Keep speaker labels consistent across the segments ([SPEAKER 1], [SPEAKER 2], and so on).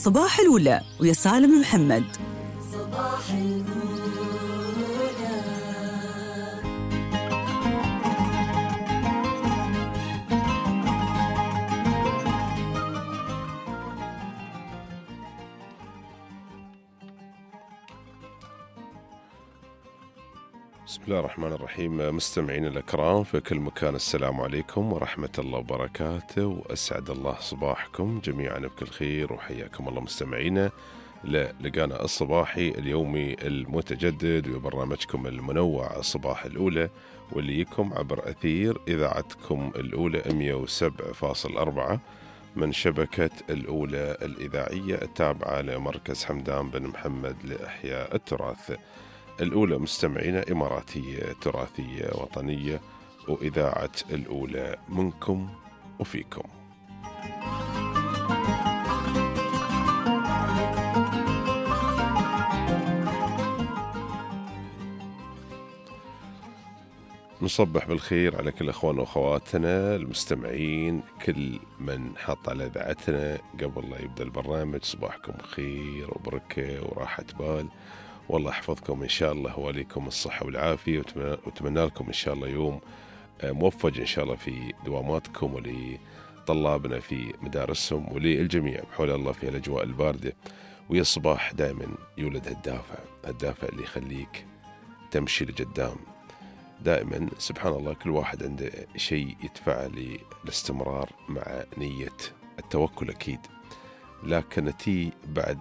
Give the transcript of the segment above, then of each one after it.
[SPEAKER 1] صباح الأولى ويا سالم محمد.
[SPEAKER 2] صباح الأولى.
[SPEAKER 3] بسم الله الرحمن الرحيم. مستمعينا الأكرام في كل مكان، السلام عليكم ورحمة الله وبركاته، وأسعد الله صباحكم جميعا بكل خير، وحياكم الله مستمعينا للقانا الصباحي اليومي المتجدد وبرنامجكم المنوع صباح الأولى، واللي يكم عبر أثير إذاعتكم الأولى 107.4 من شبكة الأولى الإذاعية التابعة لمركز حمدان بن محمد لإحياء التراث. الأولى مستمعين إماراتية تراثية وطنية، وإذاعة الأولى منكم وفيكم. نصبح بالخير على كل أخوان وأخواتنا المستمعين، كل من حط على إذاعتنا قبل لا يبدأ البرنامج. صباحكم خير وبركة وراحة بال، والله يحفظكم إن شاء الله وليكم الصحة والعافية، وأتمنى لكم إن شاء الله يوم موفق إن شاء الله في دواماتكم، ولطلابنا في مدارسهم، وللجميع بحول الله في الأجواء الباردة. ويا الصباح دائما يولد الدافع اللي يخليك تمشي لقدام. دائما سبحان الله كل واحد عنده شيء يدفع للاستمرار مع نية التوكل أكيد، لكن تي بعد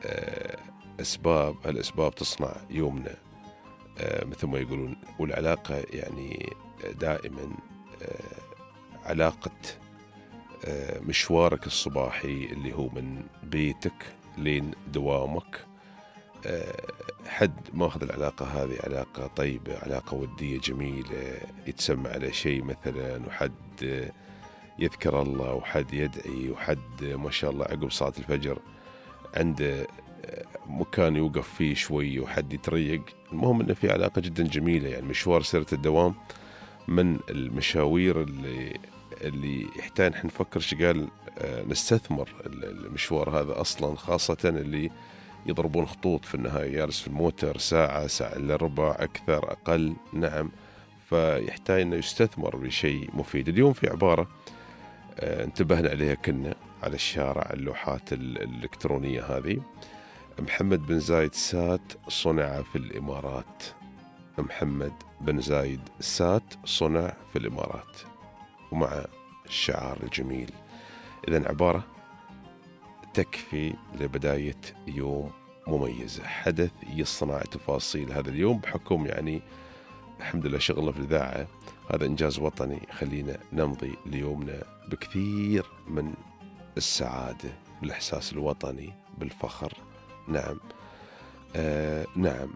[SPEAKER 3] الأسباب تصنع يومنا مثل ما يقولون. والعلاقة يعني دائما علاقة مشوارك الصباحي اللي هو من بيتك لين دوامك، حد ماخذ العلاقة هذه علاقة طيبة، علاقة ودية جميلة، يتسمع على شيء مثلا، وحد يذكر الله، وحد يدعي، وحد ما شاء الله عقب صلاة الفجر عنده مكان يوقف فيه شوي، وحد يتريق. المهم انه في علاقة جدا جميلة. يعني مشوار سيرة الدوام من المشاوير اللي يحتاج نحن نفكر شقال نستثمر المشوار هذا اصلا، خاصة اللي يضربون خطوط في النهاية، جالس في الموتر ساعة إلا ربع أكثر أقل. نعم، فيحتاج أنه يستثمر بشيء مفيد. اليوم في عبارة انتبهنا عليها كنا على الشارع، اللوحات الإلكترونية هذه: محمد بن زايد سات صنع في الإمارات. محمد بن زايد سات صنع في الإمارات، ومع الشعار الجميل. إذن عبارة تكفي لبداية يوم مميز، حدث يصنع تفاصيل هذا اليوم بحكم يعني الحمد لله شغلنا في الإذاعة، هذا إنجاز وطني. خلينا نمضي ليومنا بكثير من السعادة، بالإحساس الوطني، بالفخر. نعم نعم،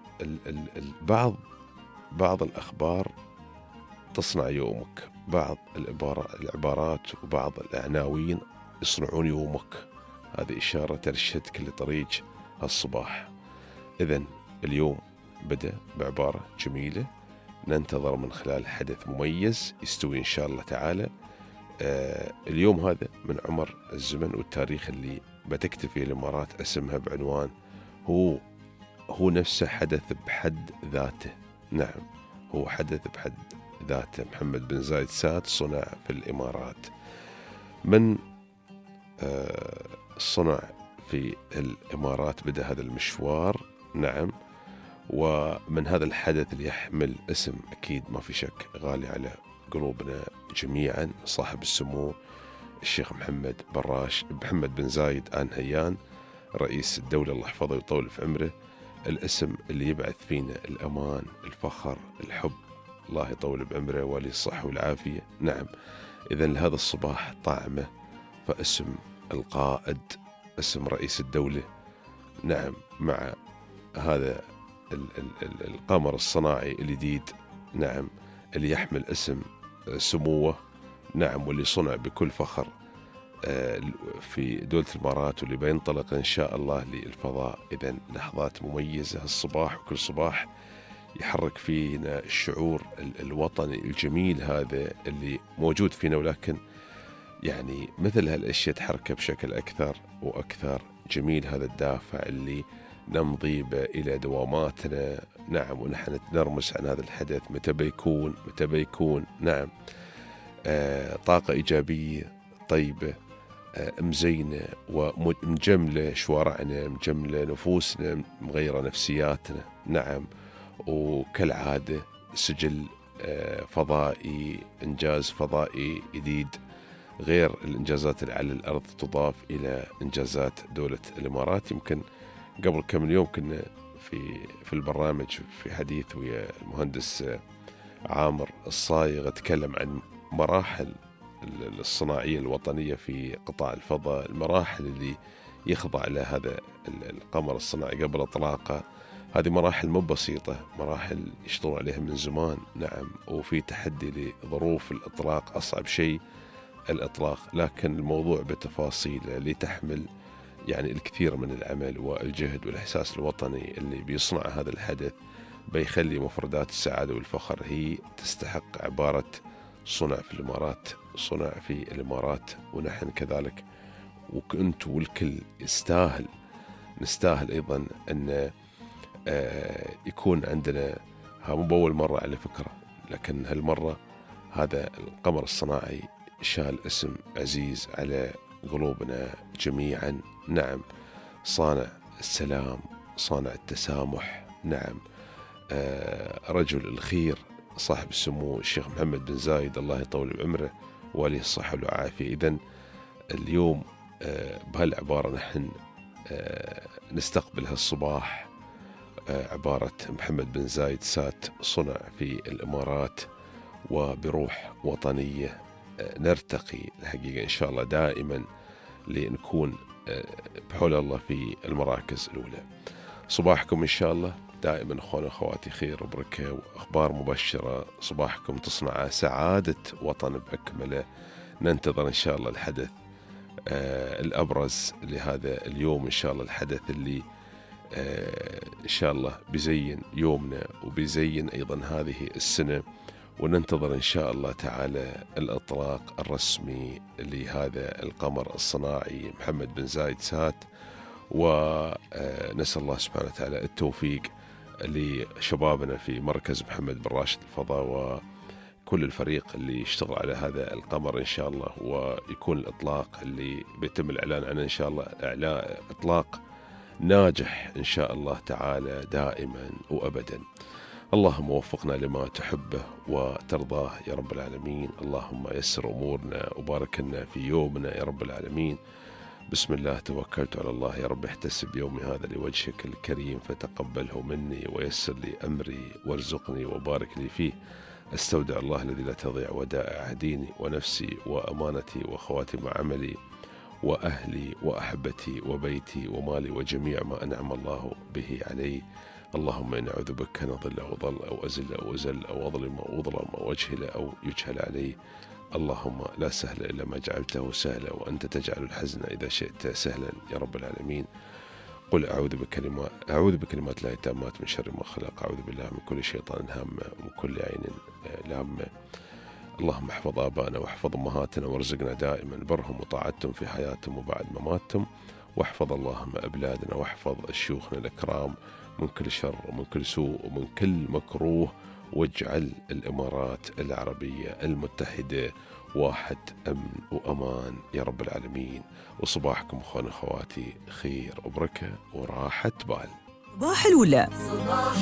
[SPEAKER 3] بعض الأخبار تصنع يومك، بعض العبارات وبعض العناوين يصنعون يومك. هذه إشارة ترشدك لطريق الصباح. إذن اليوم بدأ بعبارة جميلة ننتظر من خلال حدث مميز يستوي إن شاء الله تعالى. اليوم هذا من عمر الزمن والتاريخ اللي بتكتب فيه الإمارات اسمها بعنوان هو نفسه حدث بحد ذاته. نعم، هو حدث بحد ذاته. محمد بن زايد سات صنع في الإمارات. من صنع في الإمارات بدأ هذا المشوار. نعم، ومن هذا الحدث اللي يحمل اسم أكيد ما في شك غالي على قلوبنا جميعا، صاحب السمو الشيخ محمد بن زايد آل نهيان رئيس الدولة، الله يحفظه ويطول في عمره. الاسم اللي يبعث فينا الأمان، الفخر، الحب، الله يطول بعمره ولي الصحة والعافية. نعم، إذن لهذا الصباح طعمه، فاسم القائد، اسم رئيس الدولة. نعم، مع هذا القمر الصناعي الجديد، نعم، اللي يحمل اسم سموه. نعم، واللي صنع بكل فخر في دولة الإمارات، واللي بينطلق إن شاء الله للفضاء. إذن لحظات مميزة الصباح، وكل صباح يحرك فينا الشعور الوطني الجميل هذا اللي موجود فينا، ولكن يعني مثل هالأشياء تحركه بشكل أكثر وأكثر جميل هذا الدافع اللي نمضي به إلى دواماتنا. نعم، ونحن نتنرمس عن هذا الحدث متى بيكون. نعم، طاقة إيجابية طيبة، مزينة ومجملة شوارعنا، مجملة نفوسنا، مغيرة نفسياتنا. نعم، وكالعادة سجل فضائي، إنجاز فضائي جديد غير الإنجازات اللي على الأرض تضاف إلى إنجازات دولة الإمارات. يمكن قبل كم يوم كنا في البرنامج في حديث ويا المهندس عامر الصايغ، تكلم عن مراحل الصناعية الوطنية في قطاع الفضاء، المراحل اللي يخضع لها هذا القمر الصناعي قبل إطلاقه. هذه مراحل مو بسيطة، مراحل يشتغلون عليها من زمان. نعم، وفي تحدي لظروف الإطلاق، أصعب شيء الإطلاق، لكن الموضوع بتفاصيله اللي تحمل يعني الكثير من العمل والجهد والإحساس الوطني اللي بيصنع هذا الحدث، بيخلي مفردات السعادة والفخر هي تستحق عبارة صنع في الإمارات، صنع في الإمارات. ونحن كذلك، وكنت والكل نستاهل أيضا أن يكون عندنا، مو بأول مرة على فكرة، لكن هالمرة هذا القمر الصناعي شال اسم عزيز على قلوبنا جميعا. نعم، صانع السلام، صانع التسامح. نعم، رجل الخير، صاحب السمو الشيخ محمد بن زايد الله يطول بعمره وعليه الصحة والعافية. إذن اليوم بهالعبارة نحن نستقبل هالصباح عبارة محمد بن زايد سات صنع في الإمارات، وبروح وطنية نرتقي الحقيقة إن شاء الله دائما لنكون بحول الله في المراكز الأولى. صباحكم إن شاء الله دائما أخواني وأخواتي خير وبركة وأخبار مبشرة، صباحكم تصنع سعادة وطن بأكمله. ننتظر إن شاء الله الحدث الأبرز لهذا اليوم، إن شاء الله الحدث اللي إن شاء الله بيزين يومنا وبيزين أيضا هذه السنة. وننتظر إن شاء الله تعالى الإطلاق الرسمي لهذا القمر الصناعي محمد بن زايد سات. ونسأل الله سبحانه وتعالى التوفيق لشبابنا في مركز محمد بن راشد الفضاء وكل الفريق اللي يشتغل على هذا القمر إن شاء الله، ويكون الإطلاق اللي بيتم الإعلان عنه إن شاء الله إطلاق ناجح إن شاء الله تعالى دائما وأبدا. اللهم وفقنا لما تحبه وترضاه يا رب العالمين. اللهم يسر أمورنا وبارك لنا في يومنا يا رب العالمين. بسم الله توكلت على الله يا رب، احتسب يومي هذا لوجهك الكريم فتقبله مني ويسر لي أمري وارزقني وبارك لي فيه. استودع الله الذي لا تضيع ودائع ديني ونفسي وأمانتي وخواتم عملي وأهلي وأحبتي وبيتي ومالي وجميع ما أنعم الله به علي. اللهم إني أعوذ بك أن أضل أو ضل أو أزل أو أزل أو أظلم أو أظلم أو أجهل أو يجهل علي. اللهم لا سهل إلا ما جعلته سهلا وأنت تجعل الحزن إذا شئت سهلا يا رب العالمين. قل أعوذ بكلمات الله التامات من شر ما خلق. أعوذ بالله من كل شيطان هامة ومن كل عين لامة. اللهم احفظ آبائنا واحفظ أمهاتنا وارزقنا دائما برهم وطاعتهم في حياتهم وبعد مماتهم. واحفظ اللهم أبلادنا واحفظ شيوخنا الأكرام من كل شر ومن كل سوء ومن كل مكروه، واجعل الإمارات العربية المتحدة واحد أمن وأمان يا رب العالمين. وصباحكم أخواني أخواتي خير وبركة وراحة بال.
[SPEAKER 1] صباح الأولى.
[SPEAKER 2] صباح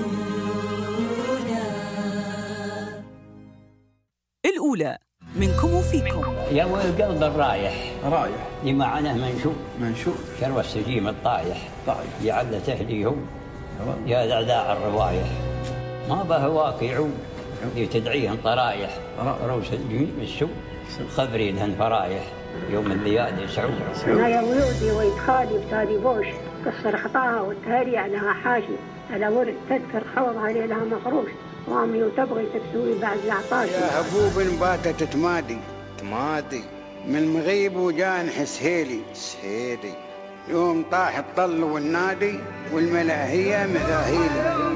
[SPEAKER 1] الأولى منكم وفيكم.
[SPEAKER 4] يا والقلب الرايح دي معناه منشوف شروى السجيم الطايح يا عل تهديهم يا ذعذاع الروايح ما به واقع تدعيهم طرايح روس الجميل السوء خبري لهن فرايح يوم الليالي يسعود.
[SPEAKER 5] أنا يا ولودي ويدخالي بتالي بوش كسر خطاها والتهري عليها حاشي على ورد تذكر خوضها ليلها مخروش وامي وتبغي تكسوي بعد العطاش.
[SPEAKER 6] يا هبوب باتت تمادي من مغيب وجان حس هيلي يوم طاح الطل والنادي والملاهية مذاهيلي.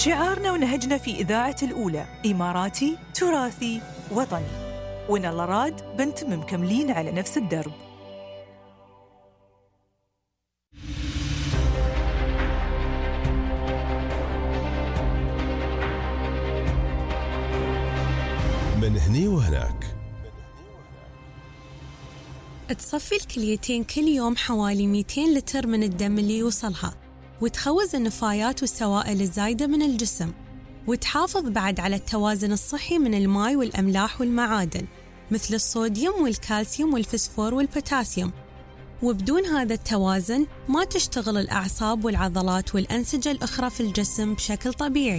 [SPEAKER 1] شعارنا ونهجنا في إذاعة الأولى إماراتي تراثي وطني، وإن الله راد بنتم مكملين على نفس الدرب.
[SPEAKER 7] من هني وهناك.
[SPEAKER 8] تصفي الكليتين كل يوم حوالي 200 لتر من الدم اللي يوصلها، وتخوز النفايات والسوائل الزايدة من الجسم، وتحافظ بعد على التوازن الصحي من الماء والأملاح والمعادن مثل الصوديوم والكالسيوم والفسفور والبوتاسيوم. وبدون هذا التوازن ما تشتغل الأعصاب والعضلات والأنسجة الأخرى في الجسم بشكل طبيعي.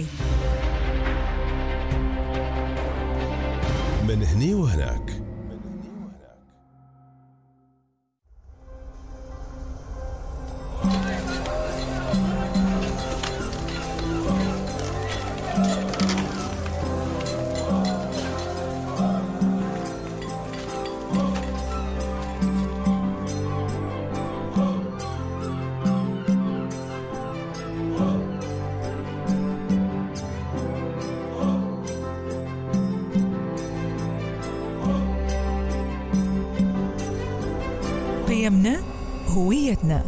[SPEAKER 7] من هني وهناك.
[SPEAKER 1] قيمنا هويتنا.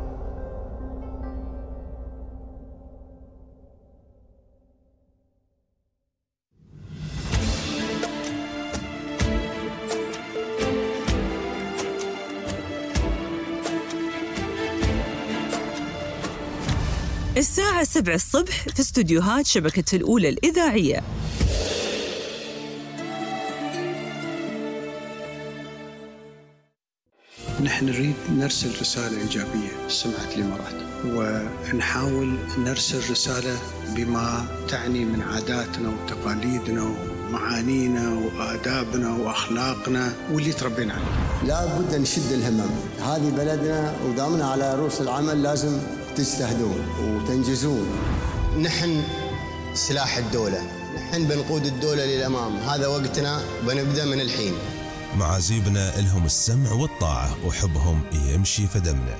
[SPEAKER 1] الساعة 7 الصبح في استوديوهات شبكة الأولى الإذاعية.
[SPEAKER 9] نحن نريد نرسل رسالة إيجابية لسمعة الإمارات، ونحاول نرسل رسالة بما تعني من عاداتنا وتقاليدنا ومعانينا وآدابنا وأخلاقنا واللي تربينا عليه.
[SPEAKER 10] لا بد نشد الهمم، هذه بلدنا ودامنا على رؤوس العمل، لازم تجتهدون وتنجزون.
[SPEAKER 11] نحن سلاح الدولة، نحن بنقود الدولة للأمام، هذا وقتنا بنبدأ من الحين.
[SPEAKER 7] معازيبنا لهم السمع والطاعة وحبهم يمشي في دمنا.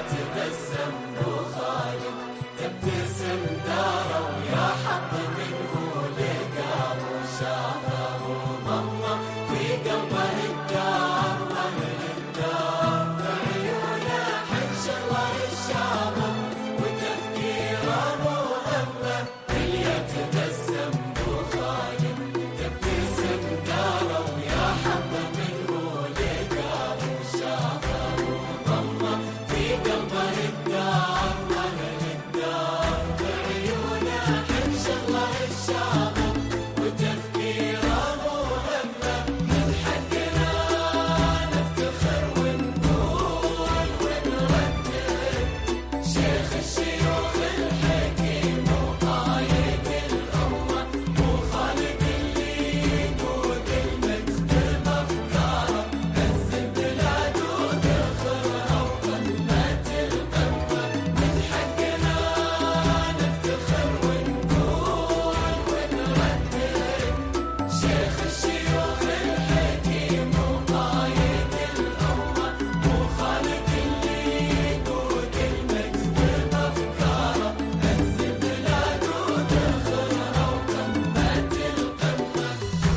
[SPEAKER 2] يتبسم بخالد تبتسم داره ويا حظ منه لقاه وشافه وضمه في قلبه الدار واهل الدار بعيونه حج الله الشامه وتفكيره وهمه اللي يتبسم بخالد تبتسم داره ويا حظ منه لقاه وشافه وضمه في قلبه الدار واهل الدار بعيونه حج الله الشامه وتفكيره وهمه من حقنا نفتخر ونقول ونردد شيخ الشيوخ الحكيم وقايد الأمة وخالد اللي يقود المجد بأفكاره عز البلاد وذخرها وقمة القمة من حقنا نفتخر ونقول ونردد شيخ الشيوخ الحكيم وقايد الأمة وخالد اللي يقود المجد بأفكاره عز البلاد وذخرها وقمة القمة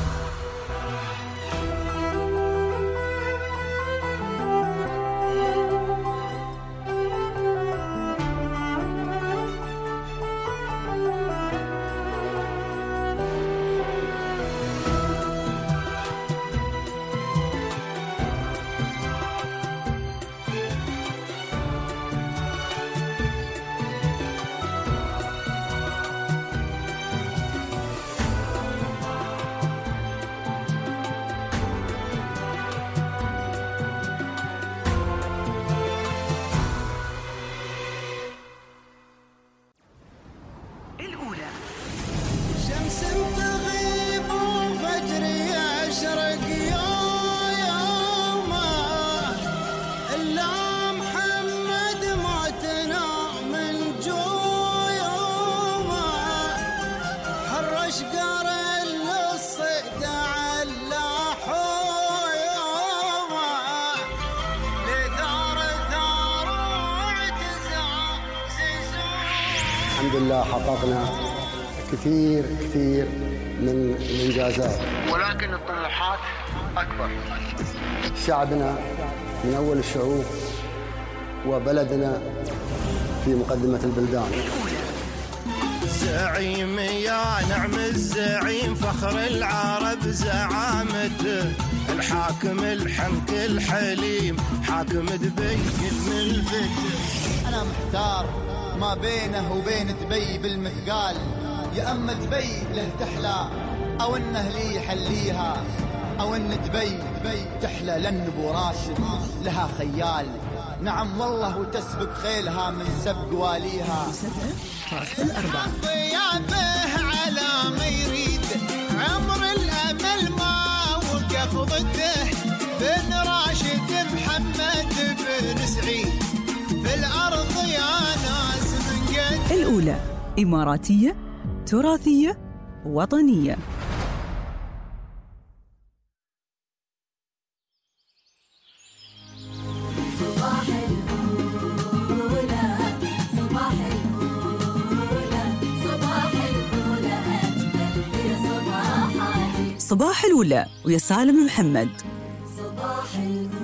[SPEAKER 1] الأولى
[SPEAKER 6] شمس تغيب وفجر يشرق يومه إلا محمد معتنا من جيومه حرش قرن للصيد على حيومه لثار ثار واعتزاز
[SPEAKER 10] الحمد لله حققنا كثير من الإنجازات،
[SPEAKER 11] ولكن الطموحات أكبر.
[SPEAKER 10] شعبنا من أول الشعوب وبلدنا في مقدمة البلدان.
[SPEAKER 6] زعيم يا نعم الزعيم فخر العرب زعامته الحاكم الحنك الحليم حاكم دبي الملفت.
[SPEAKER 11] أنا محتار ما بينه وبين دبي بالمثقال، يا أما دبي له تحلى أو إنه لي يحليها، أو إن دبي تحلى لأن أبو راشد لها خيال. نعم والله وتسبق خيلها من سبق واليها.
[SPEAKER 6] ضيافه على ما يريد عمر الأمل ما وقف ضده بن راشد محمد بن سعيد في الأرض يا ناس من قد.
[SPEAKER 1] الأولى إماراتية تراثية وطنية.
[SPEAKER 2] صباح الأولى صباح الأولى صباح الأولى أجمل في صباحاتي.
[SPEAKER 1] صباح الأولى ويا سالم محمد.
[SPEAKER 2] صباح الأولى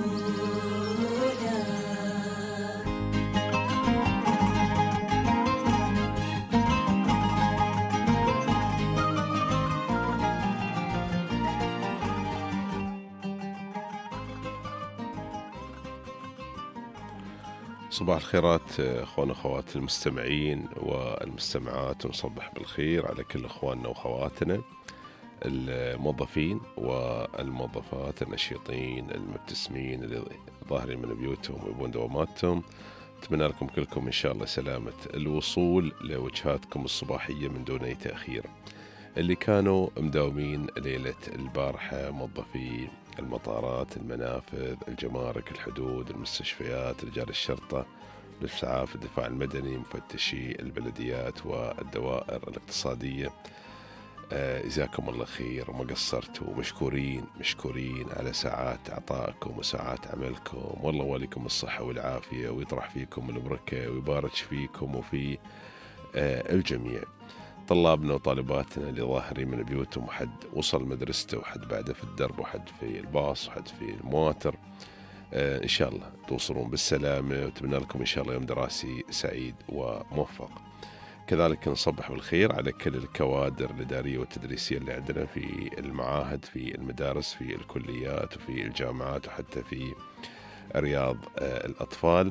[SPEAKER 3] صباح الخيرات اخوان واخوات المستمعين والمستمعات، ونصبح بالخير على كل اخواننا واخواتنا الموظفين والموظفات النشيطين المبتسمين اللي ظاهرين من بيوتهم ويبون دواماتهم. اتمنى لكم كلكم ان شاء الله سلامة الوصول لوجهاتكم الصباحية من دون اي تأخير. اللي كانوا مداومين ليلة البارحة، موظفي المطارات، المنافذ، الجمارك، الحدود، المستشفيات، رجال الشرطة، الإسعاف، الدفاع المدني، مفتشي البلديات والدوائر الاقتصادية، جزاكم الله خير وما قصرتوا، مشكورين على ساعات عطائكم وساعات عملكم، والله وليكم الصحة والعافية ويطرح فيكم البركة ويبارك فيكم وفي الجميع. طلابنا وطالباتنا اللي ظاهرين من بيوتهم، وحد وصل مدرسته وحد بعده في الدرب وحد في الباص وحد في المواتر، إن شاء الله توصلون بالسلامة، وتمنى لكم إن شاء الله يوم دراسي سعيد وموفق. كذلك نصبح بالخير على كل الكوادر الإدارية والتدريسية اللي عندنا في المعاهد، في المدارس، في الكليات، وفي الجامعات، وحتى في رياض الأطفال.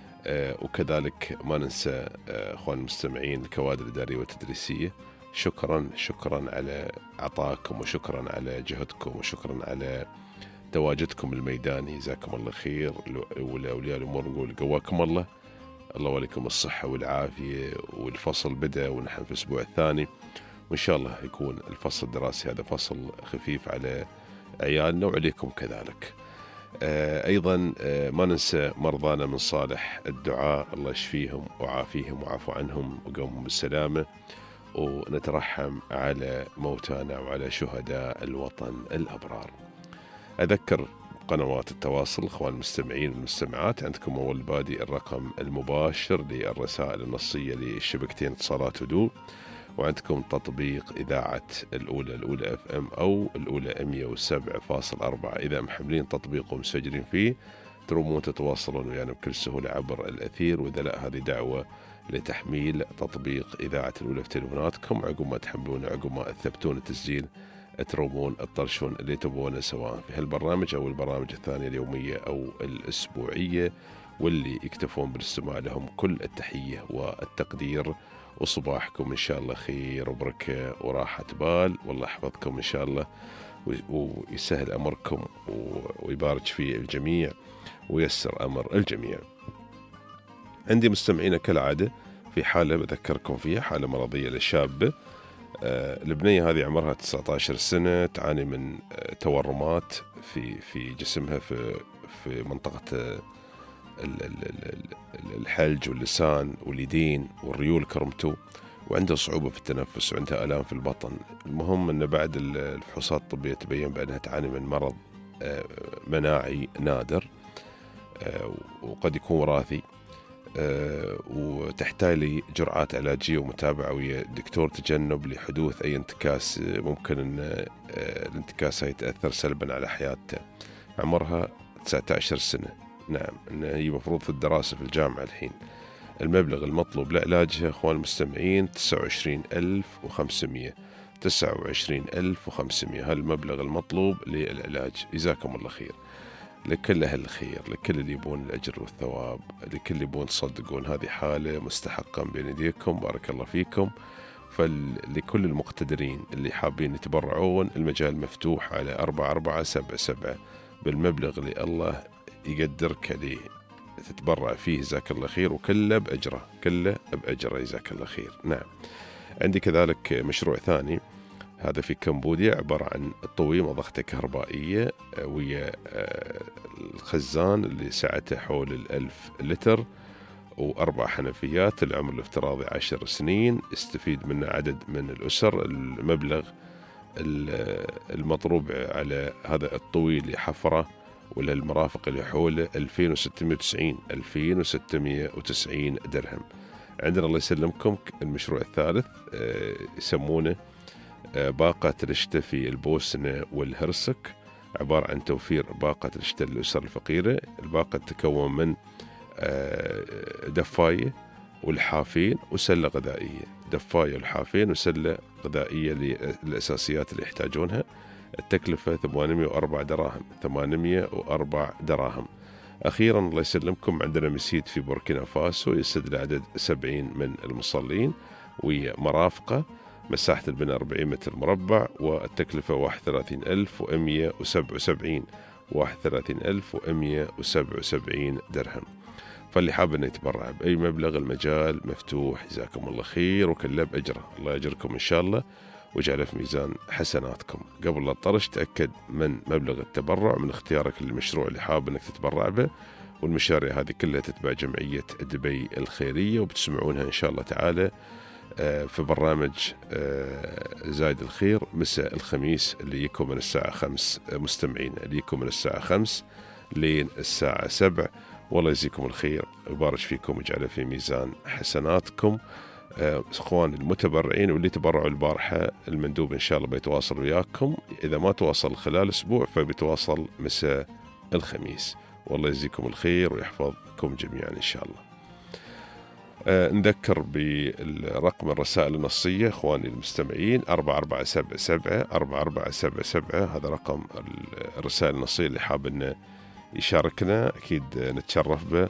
[SPEAKER 3] وكذلك ما ننسى أخوان المستمعين الكوادر الإدارية والتدريسية، شكرا على عطاكم، وشكرا على جهدكم، وشكرا على تواجدكم الميداني، جزاكم الله خير. والأولياء الأمور نقول قواكم الله ولكم الصحة والعافية. والفصل بدأ ونحن في الأسبوع الثاني، وإن شاء الله يكون الفصل الدراسي هذا فصل خفيف على عيالنا وعليكم كذلك. أيضا ما ننسى مرضانا من صالح الدعاء، الله يشفيهم وعافيهم وعفو عنهم وقومهم بالسلامة، ونترحم على موتانا وعلى شهداء الوطن الأبرار. أذكر قنوات التواصل اخوان المستمعين والمستمعات، عندكم اول بادي الرقم المباشر للرسائل النصيه للشبكتين اتصالات ودو، وعندكم تطبيق اذاعه الاولى اف ام او الاولى 107.4 اذا محملين تطبيق ومسجلين فيه ترومون تتواصلون ويانا بكل سهوله عبر الاثير. واذا لا، هذه دعوه لتحميل تطبيق اذاعه الاولى في تليفوناتكم، عقب ما تحملونه، عقب ما تثبتون التسجيل، ترومون الطرشون اللي تبونه، سواء في هالبرنامج أو البرامج الثانية اليومية أو الأسبوعية، واللي يكتفون بالاستماع لهم كل التحية والتقدير. وصباحكم إن شاء الله خير وبركة وراحة بال، والله يحفظكم إن شاء الله ويسهل أمركم ويبارك في الجميع ويسر أمر الجميع. عندي مستمعين كالعادة في حالة بذكركم فيها، حالة مرضية للشابة. البنية هذه عمرها 19 سنة، تعاني من تورمات في جسمها في منطقة الحلج واللسان واليدين والريول كرمتو، وعندها صعوبة في التنفس وعندها آلام في البطن. المهم أن بعد الفحوصات الطبية تبين بأنها تعاني من مرض مناعي نادر وقد يكون وراثي، وتحتاج لجرعات علاجية ومتابعة ويا دكتور تجنب لحدوث أي انتكاس ممكن أن الانتكاس يتأثر سلبا على حياتها. عمرها 19 سنة، نعم، إن هي مفروض في الدراسة في الجامعة الحين. المبلغ المطلوب لعلاجها أخوان المستمعين 29,500 29,500 هذا المبلغ المطلوب للعلاج. جزاكم الله خير لكل أهل الخير، لكل اللي يبون الأجر والثواب، لكل اللي يبون تصدقون هذه حالة مستحقة بين يديكم، بارك الله فيكم. فلكل المقتدرين اللي حابين يتبرعون، المجال مفتوح على 4477 بالمبلغ اللي الله يقدرك عليه تتبرع فيه، جزاك الله خير، وكله بأجره، كله بأجره، جزاك الله خير. نعم، عندي كذلك مشروع ثاني، هذا في كمبوديا، عبارة عن طوي مضخة كهربائية ويا الخزان اللي سعته حول 1000 لتر، و4 حنفيات. العمر الافتراضي 10 سنين، يستفيد منه عدد من الأسر. المبلغ المطلوب على هذا الطوي لحفرة وللمرافق اللي حوله 2690 درهم. عندنا الله يسلمكم المشروع الثالث، يسمونه باقة رشته في البوسنة والهرسك، عبارة عن توفير باقة رشته للأسر الفقيرة. الباقة تتكون من دفاية والحافين وسلة غذائية، دفاية والحافين وسلة غذائية للأساسيات اللي يحتاجونها. التكلفة 804 دراهم، 804 دراهم. أخيرا الله يسلمكم عندنا مسجد في بوركينا فاسو يسد لعدد 70 من المصلين ومرافقة، مساحة البناء 40 متر مربع، والتكلفة 31,177 31,177 درهم. فاللي حاب أن يتبرع بأي مبلغ المجال مفتوح، جزاكم الله خير وكله بأجره، الله يجركم إن شاء الله ويجعله في ميزان حسناتكم. قبل لا تطرش تأكد من مبلغ التبرع من اختيارك للمشروع اللي حاب أنك تتبرع به. والمشاريع هذه كلها تتبع جمعية دبي الخيرية، وبتسمعونها إن شاء الله تعالى في برنامج زايد الخير مساء الخميس اللي يكون من الساعة 5 مستمعين اللي يكون من الساعة 5 لين الساعة 7. والله يجزيكم الخير ويبارك فيكم ويجعله في ميزان حسناتكم. اخوان المتبرعين واللي تبرعوا البارحة المندوب ان شاء الله بيتواصل وياكم، اذا ما تواصل خلال اسبوع فبيتواصل مساء الخميس. والله يجزيكم الخير ويحفظكم جميعا ان شاء الله. نذكر بالرقم الرسائل النصية اخواني المستمعين 4477 هذا رقم الرسائل النصية اللي حاب انه يشاركنا اكيد نتشرف به،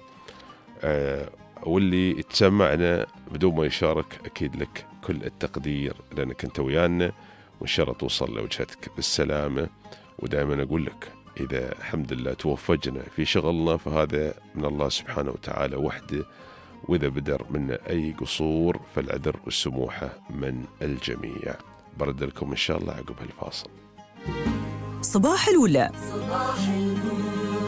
[SPEAKER 3] واللي يتسمعنا بدون ما يشارك اكيد لك كل التقدير لانك انت ويانا، وان شاء الله توصل لوجهتك بالسلامة. ودائما اقول لك اذا الحمد لله توفجنا في شغلنا فهذا من الله سبحانه وتعالى وحده، وإذا بدر منا أي قصور فالعذر والسموحة من الجميع. برد لكم إن شاء الله عقب هالفاصل.
[SPEAKER 1] صباح الأولى.
[SPEAKER 2] صباح الأولى.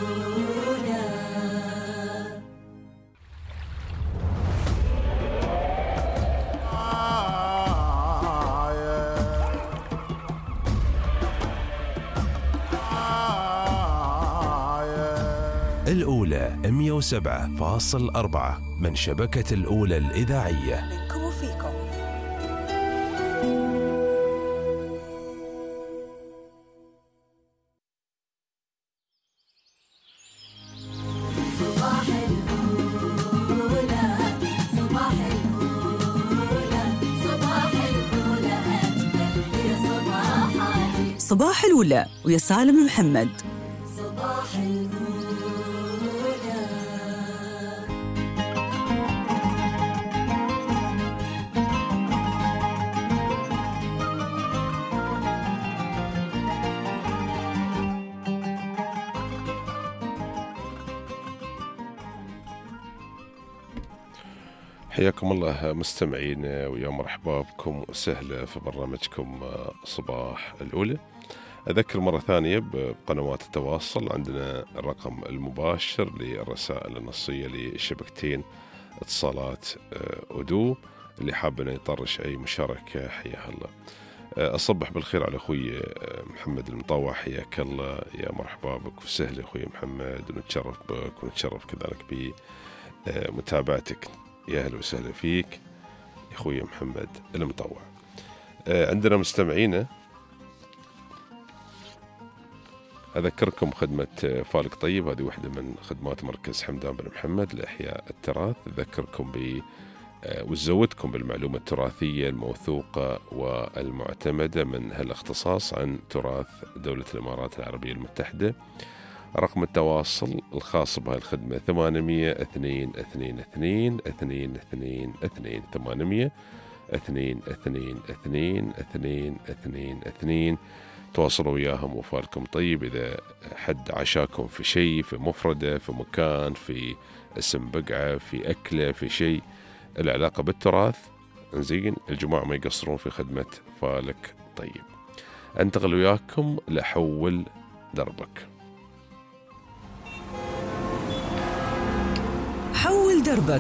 [SPEAKER 7] الأولى 107.4 من شبكة الأولى الإذاعية.
[SPEAKER 1] منكم وفيكم.
[SPEAKER 2] صباح الأولى. صباح الأولى. صباح الأولى أجمل في صباحاتي.
[SPEAKER 1] صباح الأولى ويا سالم محمد.
[SPEAKER 2] صباح الأولى.
[SPEAKER 3] حياكم الله مستمعين ويا مرحبا بكم وسهلا في برنامجكم صباح الأولى. أذكر مرة ثانية بقنوات التواصل، عندنا الرقم المباشر للرسائل النصية للشبكتين اتصالات ودو، اللي حابنا يطرش أي مشاركة حياه الله. أصبح بالخير على أخوي محمد المطوع، حياك الله يا مرحبا بك وسهلا أخوي محمد، ونتشرف بك ونتشرف كذلك بمتابعتك. يا أهلا وسهلا فيك يا أخوي محمد المطوع. عندنا مستمعينا أذكركم خدمة فالك طيب، هذه واحدة من خدمات مركز حمدان بن محمد لإحياء التراث. أذكركم وزودكم بالمعلومة التراثية الموثوقة والمعتمدة من هالاختصاص عن تراث دولة الإمارات العربية المتحدة. رقم التواصل الخاص بهذه الخدمة 800-222-222. تواصلوا وياهم وفالكم طيب. إذا حد عشاكم في شيء، في مفردة، في مكان، في اسم بقعة، في أكلة، في شيء العلاقة بالتراث، زين الجماعة ما يقصرون في خدمة فالك طيب. أنتقل وياكم لحول دربك.
[SPEAKER 1] حول دربك.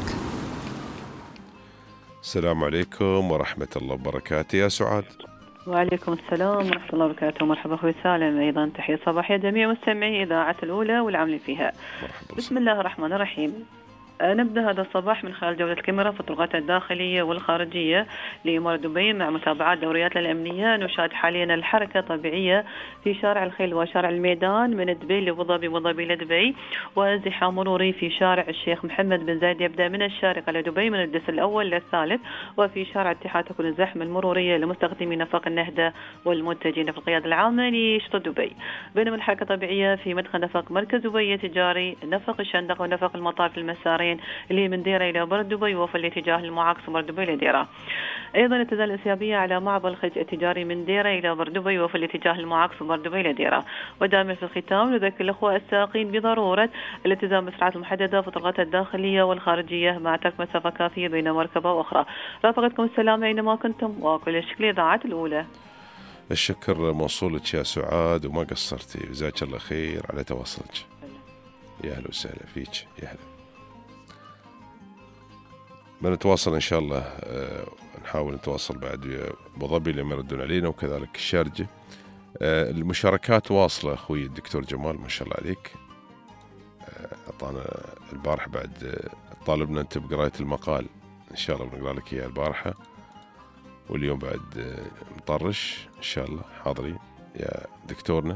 [SPEAKER 3] السلام عليكم ورحمة الله وبركاته يا سعاد.
[SPEAKER 12] وعليكم السلام ورحمة الله وبركاته. مرحبا أخوي سالم، أيضا تحية صباحية جميع مستمعي إذاعة الأولى والعاملين فيها. بسم الله الرحمن الرحيم. نبدأ هذا الصباح من خلال جولة الكاميرا في الطرقات الداخلية والخارجية لإمارة دبي مع متابعات دوريات الأمنية. نشاهد حاليا الحركة طبيعية في شارع الخيل وشارع الميدان من دبي لأبو ظبي وظبي لدبي، وازدحام مروري في شارع الشيخ محمد بن زايد يبدأ من الشارقة لدبي من الدس الأول للثالث، وفي شارع الاتحاد تكون الزحمة المرورية لمستخدمي نفق النهدة والمتجهين في القيادة العامة لشط دبي. بينما الحركة طبيعية في مدخل نفق مركز دبي التجاري، نفق الشندق ونفق المطار في المسارين اللي من ديرة إلى بر دبي وفي الاتجاه المعاكس بر دبي لديرة. أيضا تزال الإنسيابية على معبر الخليج التجاري من ديرة إلى بر دبي وفي الاتجاه المعاكس بر دبي لديرة. ودائما في الختام نذكر الأخوة السائقين بضرورة الالتزام بالسرعات المحددة في الطرقات الداخلية والخارجية مع ترك مسافة كافية بين مركبة وأخرى. رافقتكم السلامة أينما كنتم، وكل الشكر إذاعة الأولى.
[SPEAKER 3] الشكر موصولك يا سعاد وما قصرتي، جزاك الله خير على تواصلك. يا أهلا وسهلا فيك، يا أهلا. بنتواصل إن شاء الله، نحاول نتواصل بعد ويا أبو ظبي لما يردون علينا، وكذلك الشارجة. المشاركات واصلة أخوي الدكتور جمال، ما شاء الله عليك. أعطانا البارحة بعد طالبنا أنت بقراية المقال، إن شاء الله بنقرأ لك إياه البارحة، واليوم بعد مطرش إن شاء الله حاضرين يا دكتورنا.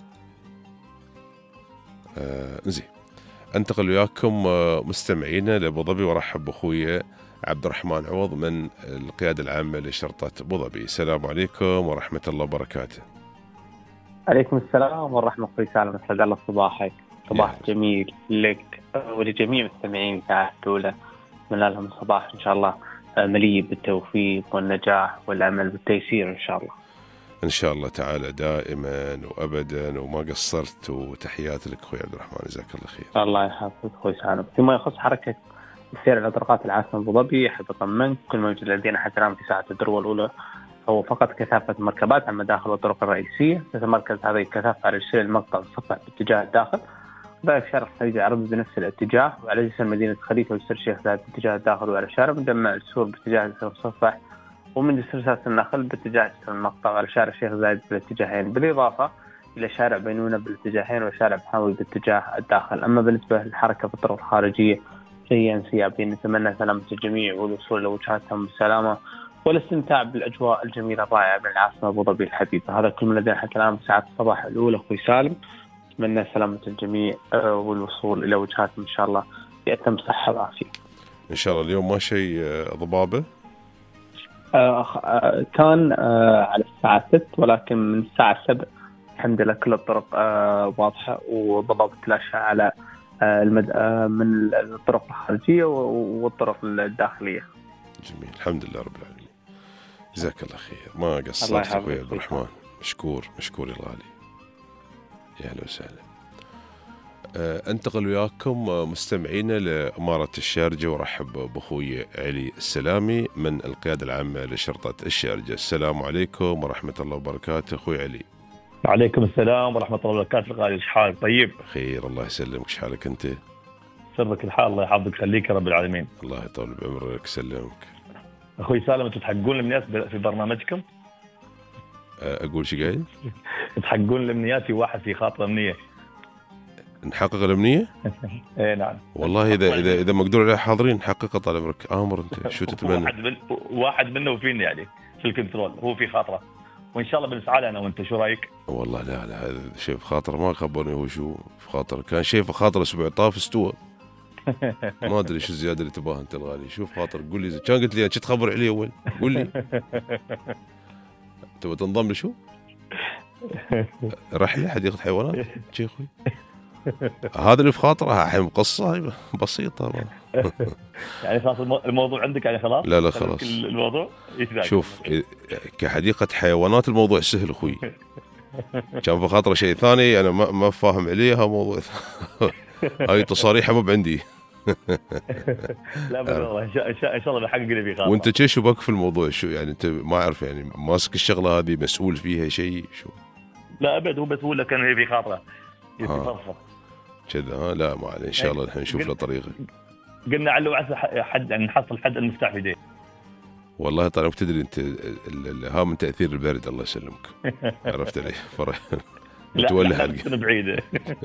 [SPEAKER 3] زين، انتقل وياكم مستمعينا لأبو ظبي، وارحب بأخوي عبد الرحمن عوض من القيادة العامة لشرطة أبو ظبي. السلام عليكم ورحمة الله وبركاته.
[SPEAKER 13] عليكم السلام ورحمة الله وبركاته. أسعد الله صباحك، صباح جميل لك ولجميع مستمعين ساعة الأولى. من لهم الصباح إن شاء الله مليء بالتوفيق والنجاح والعمل بالتيسير إن شاء الله.
[SPEAKER 3] إن شاء الله تعالى دائما وأبدا، وما قصرت، وتحياتي لك أخوي عبد الرحمن، جزاك الله خير.
[SPEAKER 13] الله يحفظك أخوي سالم. فيما يخص حركة سير الأطرقات العاصمة أبو ظبي، أحب أطمنك كل ما يوجد لدينا حتى الآن في ساعة الذروة الأولى هو فقط كثافة مركبات على المداخل والطرق الرئيسية. تتمركز هذه الكثافة على الشارع المقطع الصفح باتجاه الداخل، وذلك شارع الخليج العربي بنفس الاتجاه، وعلى جسر مدينة خليفة وجسر الشيخ زايد باتجاه الداخل، وعلى شارع مجمع السور باتجاه جسر الصفح، ومن جسر ساس النخل باتجاه جسر المقطع، وعلى شارع الشيخ زايد بالاتجاهين، بالإضافة إلى شارع بينونة بالاتجاهين وشارع محاوي باتجاه الداخل. أما بالنسبة للحركة في الطرق الخارجية فهي انسيابية. نتمنى سلامة الجميع والوصول لوجهاتهم بالسلامة والاستمتاع بالأجواء الجميلة الرائعة من العاصمة أبو ظبي الحبيبة. هذا كل من لدينا حتى الآن في ساعات الصباح الأولى أخوي سالم. أتمنى سلامة الجميع والوصول إلى وجهاتهم إن شاء الله بأتم صحة وعافية
[SPEAKER 3] إن شاء الله. اليوم ما شيء ضبابة؟
[SPEAKER 13] كان على الساعة 6، ولكن من الساعة 7 الحمد لله كل الطرق واضحة، وضبابة الأشياء على من الطرق الخارجية والطرق الداخلية.
[SPEAKER 3] جميل، الحمد لله رب العالمين، جزاك الله خير. ما قصرت أخوي عبد الرحمن، مشكور مشكور يا الغالي، يا أهلا وسهلا. انتقل وياكم مستمعينا لإمارة الشارجة، ورحب بأخوي علي السلامي من القيادة العامة لشرطة الشارجة. السلام عليكم ورحمة الله وبركاته أخوي علي.
[SPEAKER 14] وعليكم السلام ورحمة الله وبركاته. الغالي ايش حالك؟ طيب
[SPEAKER 3] خير الله يسلمك، ايش حالك انت؟
[SPEAKER 14] سرك الحال، الله يحفظك خليك يا رب العالمين.
[SPEAKER 3] الله يطول بعمرك، يسلمك
[SPEAKER 14] اخوي سالم. انتم تحققون الامنيات في برنامجكم؟
[SPEAKER 3] اقول شو قايل؟
[SPEAKER 14] تحققون الامنيات في واحد في خاطر امنيه؟
[SPEAKER 3] نحقق الامنيه؟
[SPEAKER 14] ايه نعم
[SPEAKER 3] والله اذا مقدور عليه حاضرين نحققها. طال عمرك امر، انت شو تتمنى؟
[SPEAKER 14] واحد منه وفيني يعني في الكنترول، هو في خاطره، وان شاء الله بنسعى له انا وانت. شو رايك؟
[SPEAKER 3] والله لا هذا شيء في خاطر، ما خبرني هو شو في خاطر. كان شيء في خاطر اسبوع طاف استوى. ما ادري شو الزياده اللي تباها انت الغالي. شوف خاطر قول لي، كان قلت لي شو تخبر علي اول؟ قول لي تبغى تنضم لشو؟ رحله حديقه حيوانات شي اخوي؟ هذا اللي في خاطره الحين قصه بسيطه.
[SPEAKER 14] يعني خلاص الموضوع عندك يعني خلاص؟
[SPEAKER 3] لا خلاص
[SPEAKER 14] الموضوع
[SPEAKER 3] شوف كحديقه حيوانات الموضوع سهل اخوي. كان في خاطره شيء ثاني انا ما فاهم عليها موضوع. هاي تصاريحها مو بعندي.
[SPEAKER 14] لا والله ان شاء الله بحقق لي في خاطر.
[SPEAKER 3] وانت شو بك في الموضوع؟ شو يعني انت ما اعرف يعني ماسك الشغله هذه، مسؤول فيها شيء شو؟
[SPEAKER 14] لا ابد، هو مسؤول لك كان في خاطره يتفرفر
[SPEAKER 3] كذا. لا ما عليه، ان شاء الله الحين نشوف له طريقه.
[SPEAKER 14] قلنا علو عسى حد يعني نحصل حد المفتاح في يديه.
[SPEAKER 3] والله طال تدري انت ها من تاثير البرد، الله يسلمك. عرفت علي فرح متولى حلقه
[SPEAKER 14] بعيده.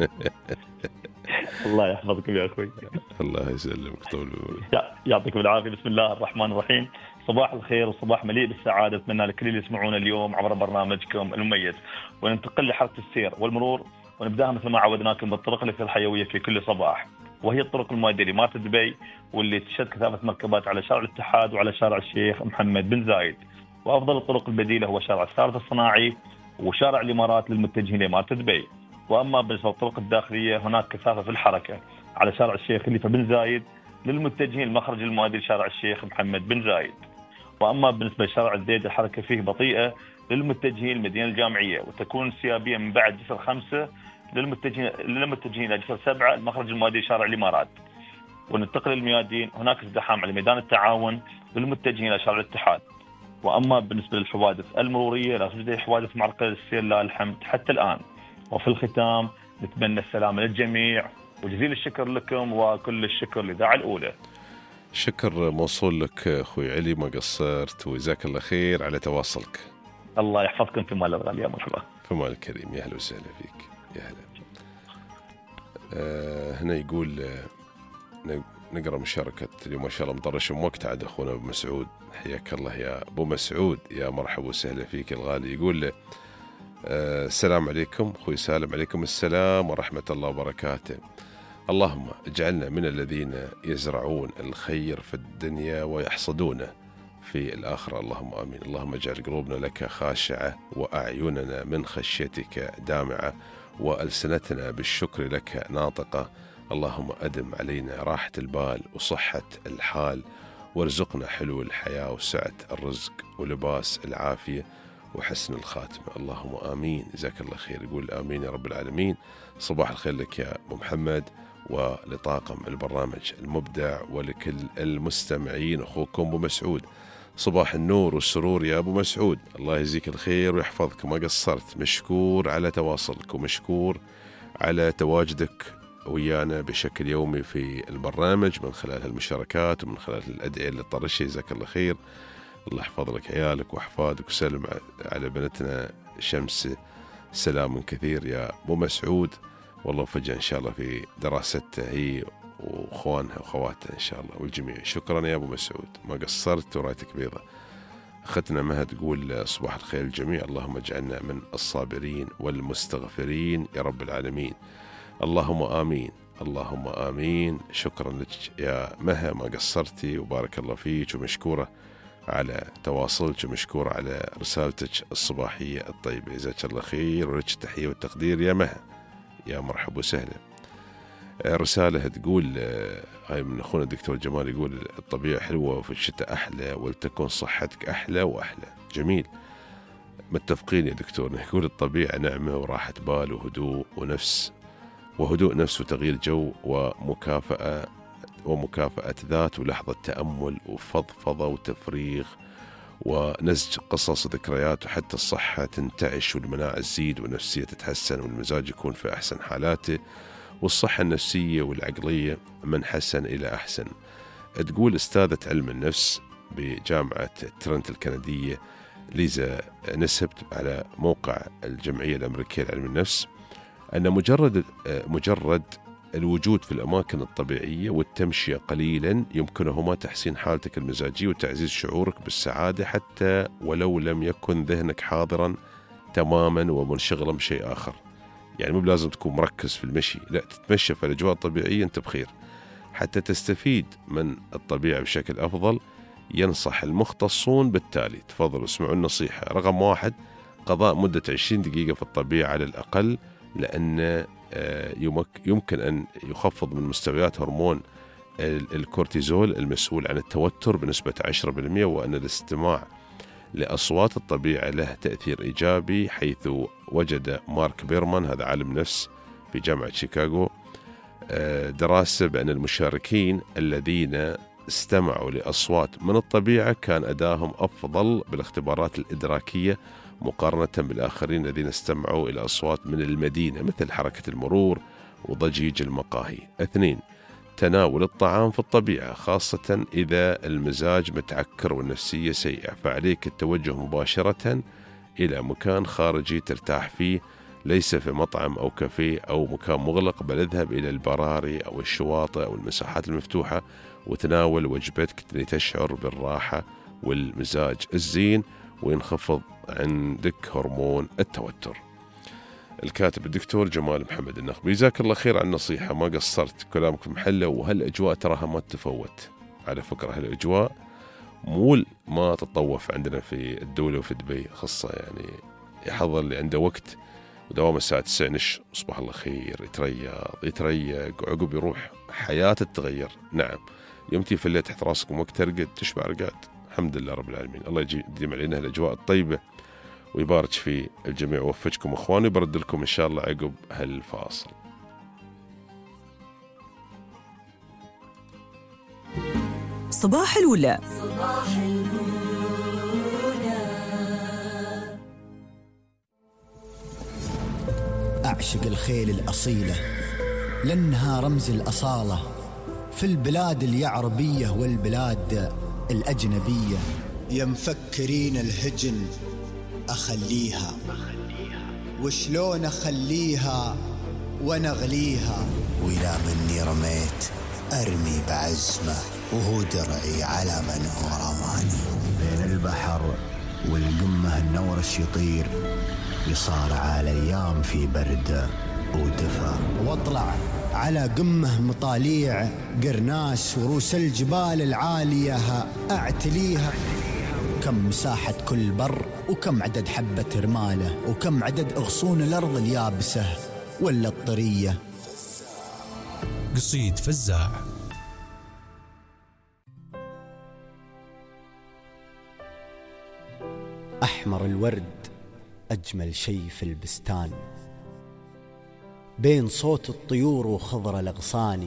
[SPEAKER 14] الله يحفظكم يا اخوي.
[SPEAKER 3] الله يسلمك، طول
[SPEAKER 14] يعطيكم العافيه. بسم الله الرحمن الرحيم. صباح الخير وصباح مليء بالسعاده اتمنى لكل اللي يسمعونا اليوم عبر برنامجكم المميز. وننتقل لحركه السير والمرور، ونبداها مثل ما عودناكم بالطرق التي الحيويه في كل صباح، وهي الطرق المؤديه لإمارة دبي، واللي تشهد كثافه مركبات على شارع الاتحاد وعلى شارع الشيخ محمد بن زايد. وافضل الطرق البديله هو شارع الثالث الصناعي وشارع الامارات للمتجهين لإمارة دبي. واما بالنسبه للطرق الداخليه هناك كثافه في الحركه على شارع الشيخ خليفه بن زايد للمتجهين المخرج المؤدي لشارع الشيخ محمد بن زايد. واما بالنسبه لشارع الزيد الحركه فيه بطيئه للمتجهين المدينه الجامعيه، وتكون انسيابيه من بعد جسر 5 للمتجهين الى جسر 7 المخرج المؤدي لشارع الامارات. وننتقل للميادين، هناك ازدحام على ميدان التعاون للمتجهين الى شارع الاتحاد. واما بالنسبه للحوادث المروريه لا توجد حوادث معرقله للسير لله الحمد حتى الان. وفي الختام نتمنى السلامه للجميع وجزيل الشكر لكم وكل الشكر للإذاعة الأولى.
[SPEAKER 3] شكر موصول لك أخوي علي، ما قصرت، وجزاك الله خير على تواصلك.
[SPEAKER 14] الله يحفظكم في مال الغالي. يا مرحبا.
[SPEAKER 3] في مال الكريم. يا هلا وسهلا فيك. يا هلا. هنا يقول نقرأ مشاركة اليوم، ما شاء الله مطرش وقت عاد أخونا أبو مسعود. حياك الله يا أبو مسعود، يا مرحبا وسهلا فيك الغالي. يقول السلام عليكم أخوي سالم. عليكم السلام ورحمة الله وبركاته. اللهم اجعلنا من الذين يزرعون الخير في الدنيا ويحصدونه في الآخرة، اللهم آمين. اللهم اجعل قلوبنا لك خاشعة، وأعيننا من خشيتك دامعة، وألسنتنا بالشكر لك ناطقة. اللهم أدم علينا راحة البال وصحة الحال، وارزقنا حلو الحياة وسعة الرزق ولباس العافية وحسن الخاتمة، اللهم آمين. جزاك الله خير. يقول آمين يا رب العالمين. صباح الخير لك يا أبو محمد، ولطاقم البرنامج المبدع، ولكل المستمعين. أخوكم أبو مسعود. صباح النور والسرور يا أبو مسعود، الله يجزيك الخير ويحفظك، ما قصرت. مشكور على تواصلك، ومشكور على تواجدك ويانا بشكل يومي في البرنامج من خلال هالمشاركات ومن خلال الأدعية اللي طرشي. جزاك الله خير. الله يحفظ لك عيالك وأحفادك، وسلم على بنتنا شمس سلام كثير يا أبو مسعود، والله فجأة إن شاء الله في دراستها هي وأخوانها وأخواتها إن شاء الله والجميع. شكرا يا أبو مسعود، ما قصرت ورايتك بيضة. أختنا مها تقول صباح الخير الجميع، اللهم اجعلنا من الصابرين والمستغفرين يا رب العالمين، اللهم آمين اللهم آمين. شكرا لك يا مها، ما قصرتي وبارك الله فيك، ومشكورة على تواصلك، ومشكورة على رسالتك الصباحية الطيبة. جزاك الله خير ولك التحية والتقدير يا مها، يا مرحبا وسهلا. رسالة تقول هاي من أخونا الدكتور جمال، يقول الطبيعة حلوة وفي الشتاء أحلى، ولتكن صحتك أحلى وأحلى. جميل، متفقين يا دكتور. يقول الطبيعة نعمة وراحة بال وهدوء ونفس، وهدوء نفس وتغيير جو ومكافأة ذات ولحظة تأمل وفضفضة وتفريغ ونسج قصص وذكريات، وحتى الصحة تنتعش والمناعة تزيد والنفسية تتحسن والمزاج يكون في أحسن حالاته، والصحة النفسية والعقلية من حسن إلى أحسن. تقول أستاذة علم النفس بجامعة ترنت الكندية ليزا نسبت على موقع الجمعية الأمريكية لعلم النفس أن مجرد الوجود في الأماكن الطبيعية والتمشية قليلا يمكنهما تحسين حالتك المزاجية وتعزيز شعورك بالسعادة، حتى ولو لم يكن ذهنك حاضرا تماما ومنشغلا بشيء آخر. يعني مو بلازم تكون مركز في المشي، لا، تتمشى في الأجواء الطبيعية أنت بخير حتى تستفيد من الطبيعة بشكل أفضل. ينصح المختصون بالتالي، تفضلوا اسمعوا النصيحة. رقم 1، قضاء مدة 20 دقيقة في الطبيعة على الأقل، لأن يمكن أن يخفض من مستويات هرمون الكورتيزول المسؤول عن التوتر بنسبة 10%، وأن الاستماع لأصوات الطبيعة له تأثير إيجابي، حيث وجد مارك بيرمان، هذا عالم نفس في جامعة شيكاغو، دراسة بأن المشاركين الذين استمعوا لأصوات من الطبيعة كان أداهم أفضل بالاختبارات الإدراكية مقارنة بالآخرين الذين استمعوا إلى أصوات من المدينة مثل حركة المرور وضجيج المقاهي. 2، تناول الطعام في الطبيعة، خاصة إذا المزاج متعكر والنفسية سيئة، فعليك التوجه مباشرة إلى مكان خارجي ترتاح فيه، ليس في مطعم أو كافيه أو مكان مغلق، بل اذهب إلى البراري أو الشواطئ أو المساحات المفتوحة وتناول وجبتك لتشعر بالراحة والمزاج الزين وينخفض عندك هرمون التوتر. الكاتب الدكتور جمال محمد النخبي. جزاك الله خير على النصيحة، ما قصرت، كلامك في محله، وهالأجواء تراها ما تتفوت. على فكرة هالأجواء مول ما تطوف عندنا في الدولة وفي دبي خاصة، يعني يحضر اللي عنده وقت ودوام الساعة 9 صباح الله خير، يتريق وعقب يروح حياته تتغير. نعم، يمتي في الليل تحت راسكم وقت ترقد تشبع رقاد. الحمد لله رب العالمين، الله يديم علينا الأجواء الطيبة ويبارك في الجميع ووفقكم أخواني. برد لكم إن شاء الله عقب هالفاصل.
[SPEAKER 1] صباح الأولى.
[SPEAKER 2] صباح الأولى.
[SPEAKER 15] أعشق الخيل الأصيلة لأنها رمز الأصالة، في البلاد اليعربية والبلاد الأجنبية.
[SPEAKER 11] يا مفكرين الهجن أخليها، وشلون أخليها ونغليها،
[SPEAKER 16] وإلى مني رميت أرمي بعزمه، وهو درعي على من هو رماني.
[SPEAKER 17] بين البحر والقمة النورش يطير، يصارع الأيام في برد ودفا.
[SPEAKER 15] واطلع على قمة مطاليع قرناس، وروس الجبال العالية أعتليها. كم مساحة كل بر، وكم عدد حبة رماله، وكم عدد أغصون الأرض اليابسة ولا الطرية.
[SPEAKER 7] قصيد فزاع.
[SPEAKER 15] أحمر الورد أجمل شيء في البستان، بين صوت الطيور وخضر الأغصان.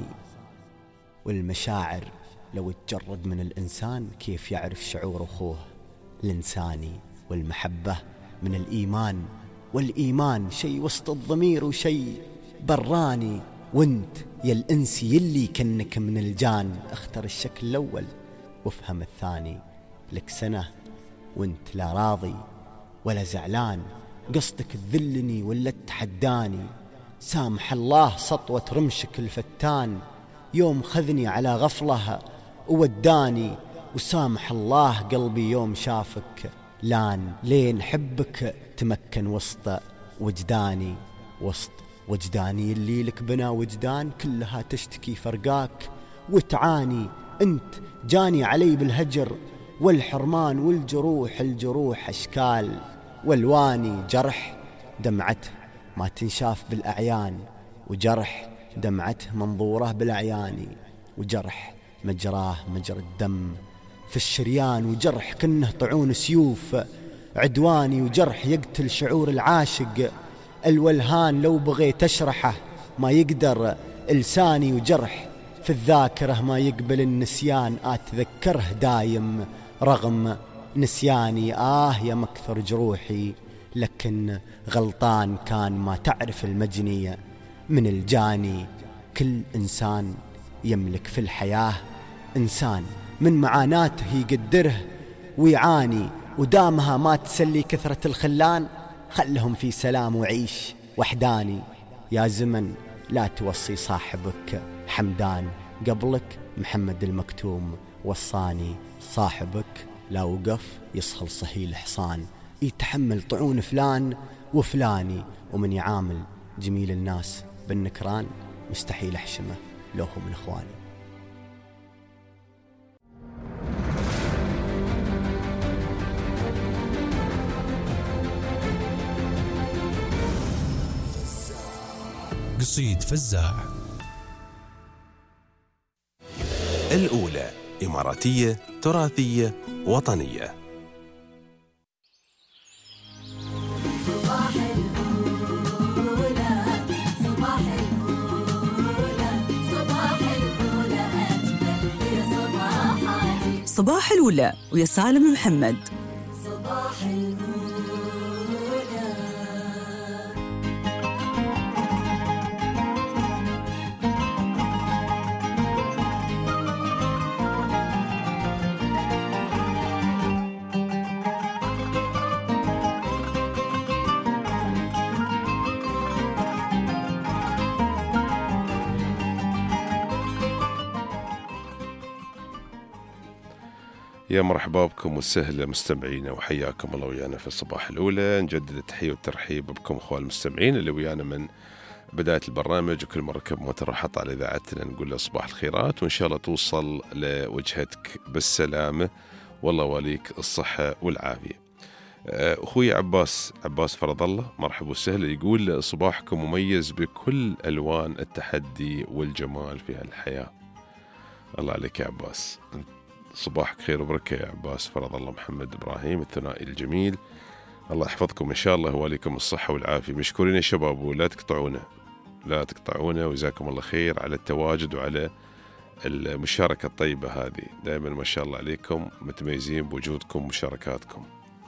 [SPEAKER 15] والمشاعر لو تجرد من الإنسان، كيف يعرف شعور أخوه الإنساني. والمحبة من الإيمان، والإيمان شيء وسط الضمير وشيء براني. وانت يا الإنسي يلي كنك من الجان، اختر الشكل الأول وافهم الثاني. لك سنة وانت لا راضي ولا زعلان، قصدك تذلني ولا تحداني. سامح الله سطوة رمشك الفتان، يوم خذني على غفلة ووداني. وسامح الله قلبي يوم شافك لان، لين حبك تمكن وسط وجداني. وسط وجداني اللي لك بنا وجدان، كلها تشتكي فرقاك وتعاني. انت جاني علي بالهجر والحرمان، والجروح الجروح أشكال والواني. جرح دمعته ما تنشاف بالأعيان، وجرح دمعته منظوره بالأعيان. وجرح مجراه مجرى الدم في الشريان، وجرح كنه طعون سيوف عدواني. وجرح يقتل شعور العاشق الولهان، لو بغيت أشرحه ما يقدر لساني. وجرح في الذاكرة ما يقبل النسيان، أتذكره دايم رغم نسياني. يا مكثر جروحي، لكن غلطان كان ما تعرف المجنية من الجاني. كل إنسان يملك في الحياة إنسان من معاناته يقدره ويعاني. ودامها ما تسلي كثرة الخلان، خلهم في سلام وعيش وحداني. يا زمن لا توصي صاحبك حمدان، قبلك محمد المكتوم وصاني. صاحبك لا وقف يصهل صهيل حصان، يتحمل طعون فلان وفلاني. ومن يعامل جميل الناس بالنكران، مستحيل أحشمه لو هو من إخواني.
[SPEAKER 7] قصيد فزاع.
[SPEAKER 18] الأولى إماراتية تراثية وطنية.
[SPEAKER 1] صباح الأولى ويا سالم محمد.
[SPEAKER 2] صباح الأولى.
[SPEAKER 3] يا مرحبا بكم وسهلا مستمعينا، وحياكم الله ويانا في الصباح الأولى. نجدد التحية والترحيب بكم أخوان المستمعين اللي ويانا من بداية البرنامج، وكل مرة ركب موتر وحط على إذاعتنا نقول له صباح الخيرات، وإن شاء الله توصل لوجهتك بالسلامة والله وليك الصحة والعافية. أخوي عباس فرض الله مرحبا وسهلا، يقول صباحكم مميز بكل ألوان التحدي والجمال في هالحياة. الله عليك يا عباس، صباحك خير وبركة يا عباس فرض الله محمد إبراهيم الثنائي الجميل. الله يحفظكم إن شاء الله ووليكم الصحة والعافية. مشكورين يا شباب، ولا تقطعونا وجزاكم الله خير على التواجد وعلى المشاركة الطيبة هذه. دائما ما شاء الله عليكم متميزين بوجودكم ومشاركاتكم.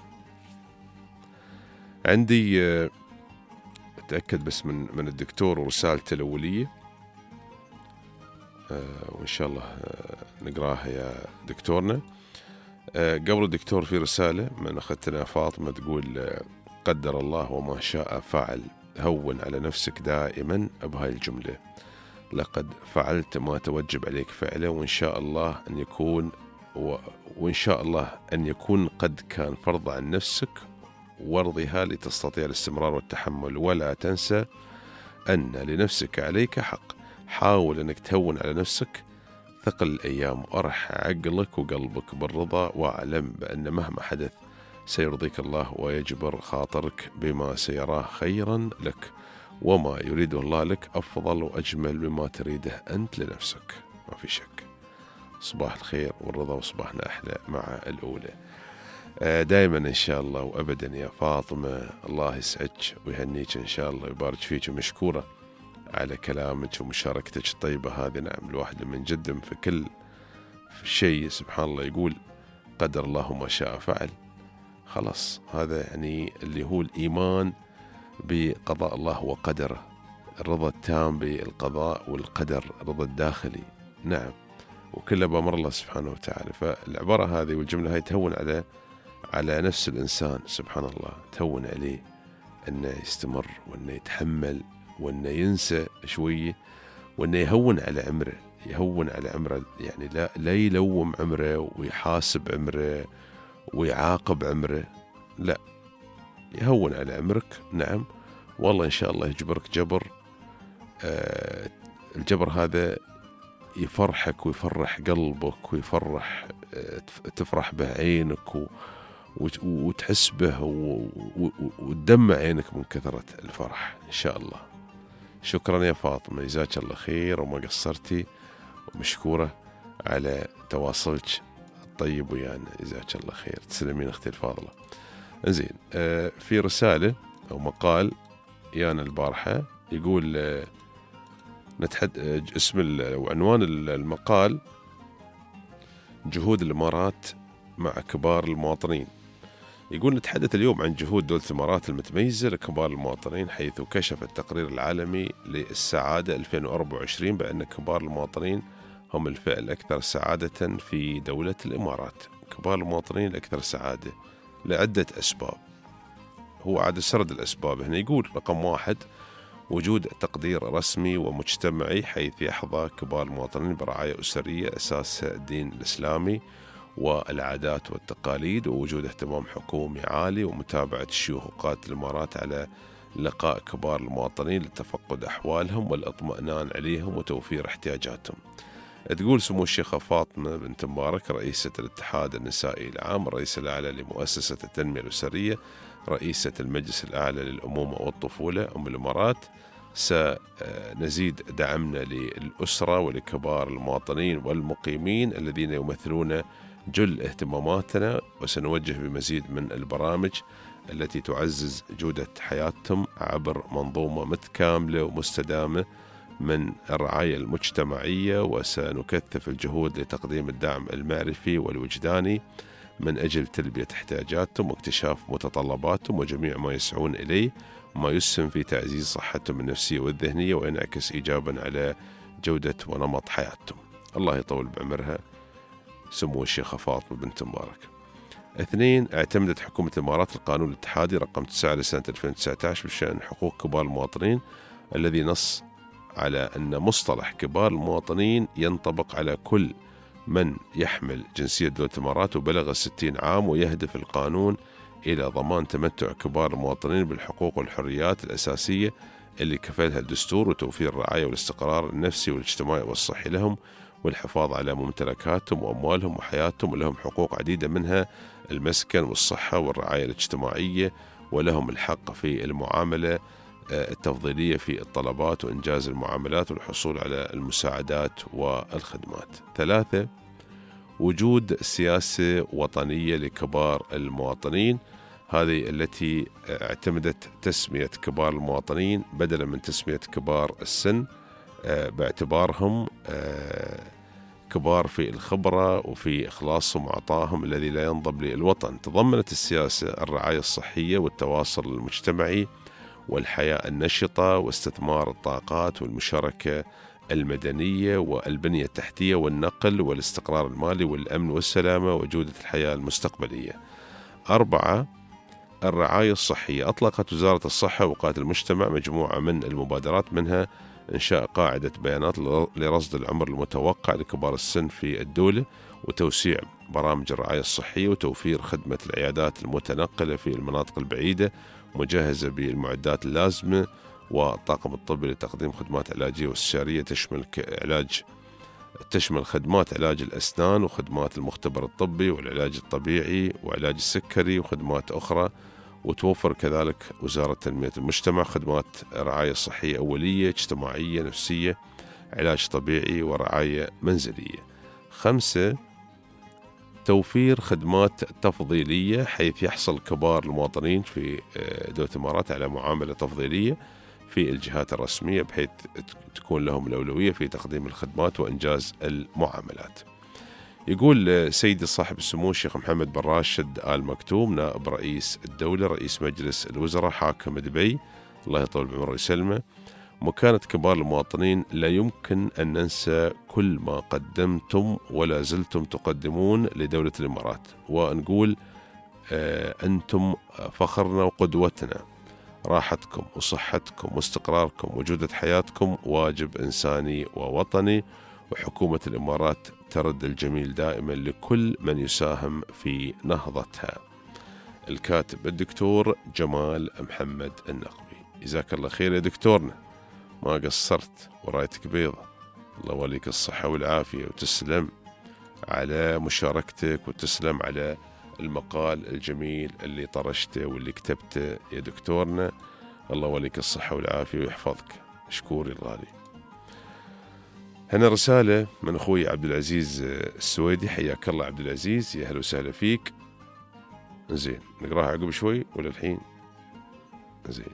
[SPEAKER 3] عندي أتأكد بس من الدكتور ورسالته الأولية. وإن شاء الله نقراها يا دكتورنا. قبل الدكتور في رسالة من أخذتنا فاطمة تقول قدر الله وما شاء فعل، هون على نفسك دائما بهاي الجملة، لقد فعلت ما توجب عليك فعله، وإن شاء الله أن يكون قد كان فرض عن نفسك، وارضها لتستطيع الاستمرار والتحمل، ولا تنسى أن لنفسك عليك حق. حاول أنك تهون على نفسك ثقل الأيام، وأرح عقلك وقلبك بالرضا، واعلم بأن مهما حدث سيرضيك الله ويجبر خاطرك بما سيراه خيرا لك، وما يريده الله لك أفضل وأجمل مما تريده أنت لنفسك، ما في شك. صباح الخير والرضا وصباحنا أحلى مع الأولى. دائما إن شاء الله وأبدا يا فاطمة، الله يسعدك ويهنيك إن شاء الله ويبارك فيك، ومشكورة على كلامك ومشاركتك الطيبة هذه. نعم، الواحد لما يقدم في كل شيء سبحان الله يقول قدر الله ما شاء فعل، خلاص هذا يعني اللي هو الإيمان بقضاء الله وقدره، الرضا التام بالقضاء والقدر، الرضا الداخلي. نعم، وكله بأمر الله سبحانه وتعالى. فالعبارة هذه والجملة هاي تهون على نفس الإنسان سبحان الله، تهون عليه أنه يستمر وأنه يتحمل وأنه ينسى شوية، وأنه يهون على عمره، يعني لا يلوم عمره ويحاسب عمره ويعاقب عمره، لا، يهون على عمرك. نعم، والله إن شاء الله يجبرك جبر، الجبر هذا يفرحك ويفرح قلبك ويفرح، تفرح به عينك وتحس به وتدمع عينك من كثرة الفرح إن شاء الله. شكرا يا فاطمة، جزاك الله خير وما قصرتي، ومشكورة على تواصلك الطيب ويانا، جزاك الله خير، تسلمين أختي الفاضلة. إنزين، في رسالة أو مقال يانا البارحة يقول اسم وعنوان المقال جهود الإمارات مع كبار المواطنين. يقول نتحدث اليوم عن جهود دولة الإمارات المتميزة لكبار المواطنين، حيث كشف التقرير العالمي للسعادة 2024 بأن كبار المواطنين هم الفئة الأكثر سعادة في دولة الإمارات. كبار المواطنين الأكثر سعادة لعدة أسباب، هو عاد سرد الأسباب هنا. يقول رقم 1 وجود تقدير رسمي ومجتمعي، حيث يحظى كبار المواطنين برعاية أسرية أساسها الدين الإسلامي والعادات والتقاليد، ووجود اهتمام حكومي عالي ومتابعة الشيوخ وقادة الإمارات على لقاء كبار المواطنين لتفقد أحوالهم والإطمئنان عليهم وتوفير احتياجاتهم. تقول سمو الشيخة فاطمة بنت مبارك رئيسة الاتحاد النسائي العام، الرئيس الأعلى لمؤسسة التنمية الأسرية، رئيسة المجلس الأعلى للأمومة والطفولة أم الإمارات، سنزيد دعمنا للأسرة ولكبار المواطنين والمقيمين الذين يمثلون جل اهتماماتنا، وسنوجه بمزيد من البرامج التي تعزز جودة حياتهم عبر منظومة متكاملة ومستدامة من الرعاية المجتمعية، وسنكثف الجهود لتقديم الدعم المعرفي والوجداني من أجل تلبية احتياجاتهم واكتشاف متطلباتهم وجميع ما يسعون إليه، وما يسهم في تعزيز صحتهم النفسية والذهنية وينعكس إيجابا على جودة ونمط حياتهم. الله يطول بعمرها سمو الشيخة فاطمة بنت مبارك. 2 اعتمدت حكومة الإمارات القانون الاتحادي رقم 9 لسنة 2019 بشأن حقوق كبار المواطنين، الذي نص على أن مصطلح كبار المواطنين ينطبق على كل من يحمل جنسية دولة الإمارات وبلغ 60 عام، ويهدف القانون إلى ضمان تمتع كبار المواطنين بالحقوق والحريات الأساسية اللي كفلها الدستور، وتوفير الرعاية والاستقرار النفسي والاجتماعي والصحي لهم، والحفاظ على ممتلكاتهم وأموالهم وحياتهم، ولهم حقوق عديدة منها المسكن والصحة والرعاية الاجتماعية، ولهم الحق في المعاملة التفضيلية في الطلبات وإنجاز المعاملات والحصول على المساعدات والخدمات. 3 وجود سياسة وطنية لكبار المواطنين، هذه التي اعتمدت تسمية كبار المواطنين بدلا من تسمية كبار السن، باعتبارهم كبار في الخبرة وفي إخلاصهم وعطائهم الذي لا ينضب للوطن. تضمنت السياسة الرعاية الصحية والتواصل المجتمعي والحياة النشطة واستثمار الطاقات والمشاركة المدنية والبنية التحتية والنقل والاستقرار المالي والأمن والسلامة وجودة الحياة المستقبلية. 4. الرعاية الصحية. أطلقت وزارة الصحة ووقاية المجتمع مجموعة من المبادرات، منها إنشاء قاعدة بيانات لرصد العمر المتوقع لكبار السن في الدولة، وتوسيع برامج الرعاية الصحية، وتوفير خدمة العيادات المتنقلة في المناطق البعيدة مجهزة بالمعدات اللازمة والطاقم الطبي لتقديم خدمات علاجية واستشارية تشمل خدمات علاج الأسنان وخدمات المختبر الطبي والعلاج الطبيعي وعلاج السكري وخدمات أخرى. وتوفر كذلك وزارة تنمية المجتمع خدمات رعاية صحية أولية اجتماعية نفسية، علاج طبيعي ورعاية منزلية. 5. توفير خدمات تفضيلية، حيث يحصل كبار المواطنين في دولة الإمارات على معاملة تفضيلية في الجهات الرسمية، بحيث تكون لهم الأولوية في تقديم الخدمات وإنجاز المعاملات. يقول سيدي صاحب السمو الشيخ محمد بن راشد آل مكتوم نائب رئيس الدولة رئيس مجلس الوزراء حاكم دبي الله يطول بعمره ويسلمه: مكانة كبار المواطنين لا يمكن أن ننسى كل ما قدمتم ولا زلتم تقدمون لدولة الإمارات، ونقول أنتم فخرنا وقدوتنا. راحتكم وصحتكم واستقراركم وجودة حياتكم واجب إنساني ووطني، وحكومة الإمارات ترد الجميل دائما لكل من يساهم في نهضتها. الكاتب الدكتور جمال محمد النقبي. جزاك الله خير يا دكتورنا، ما قصرت ورايتك بيضة، الله يوليك الصحة والعافية، وتسلم على مشاركتك وتسلم على المقال الجميل اللي طرشته واللي كتبته يا دكتورنا، الله يوليك الصحة والعافية ويحفظك. مشكور يا الغالي. هنا رسالة من أخوي عبد العزيز السويدي، حياك الله عبد العزيز، يا هلا وسهلا فيك. زين نقراها عقب شوي ولا الحين؟ زين.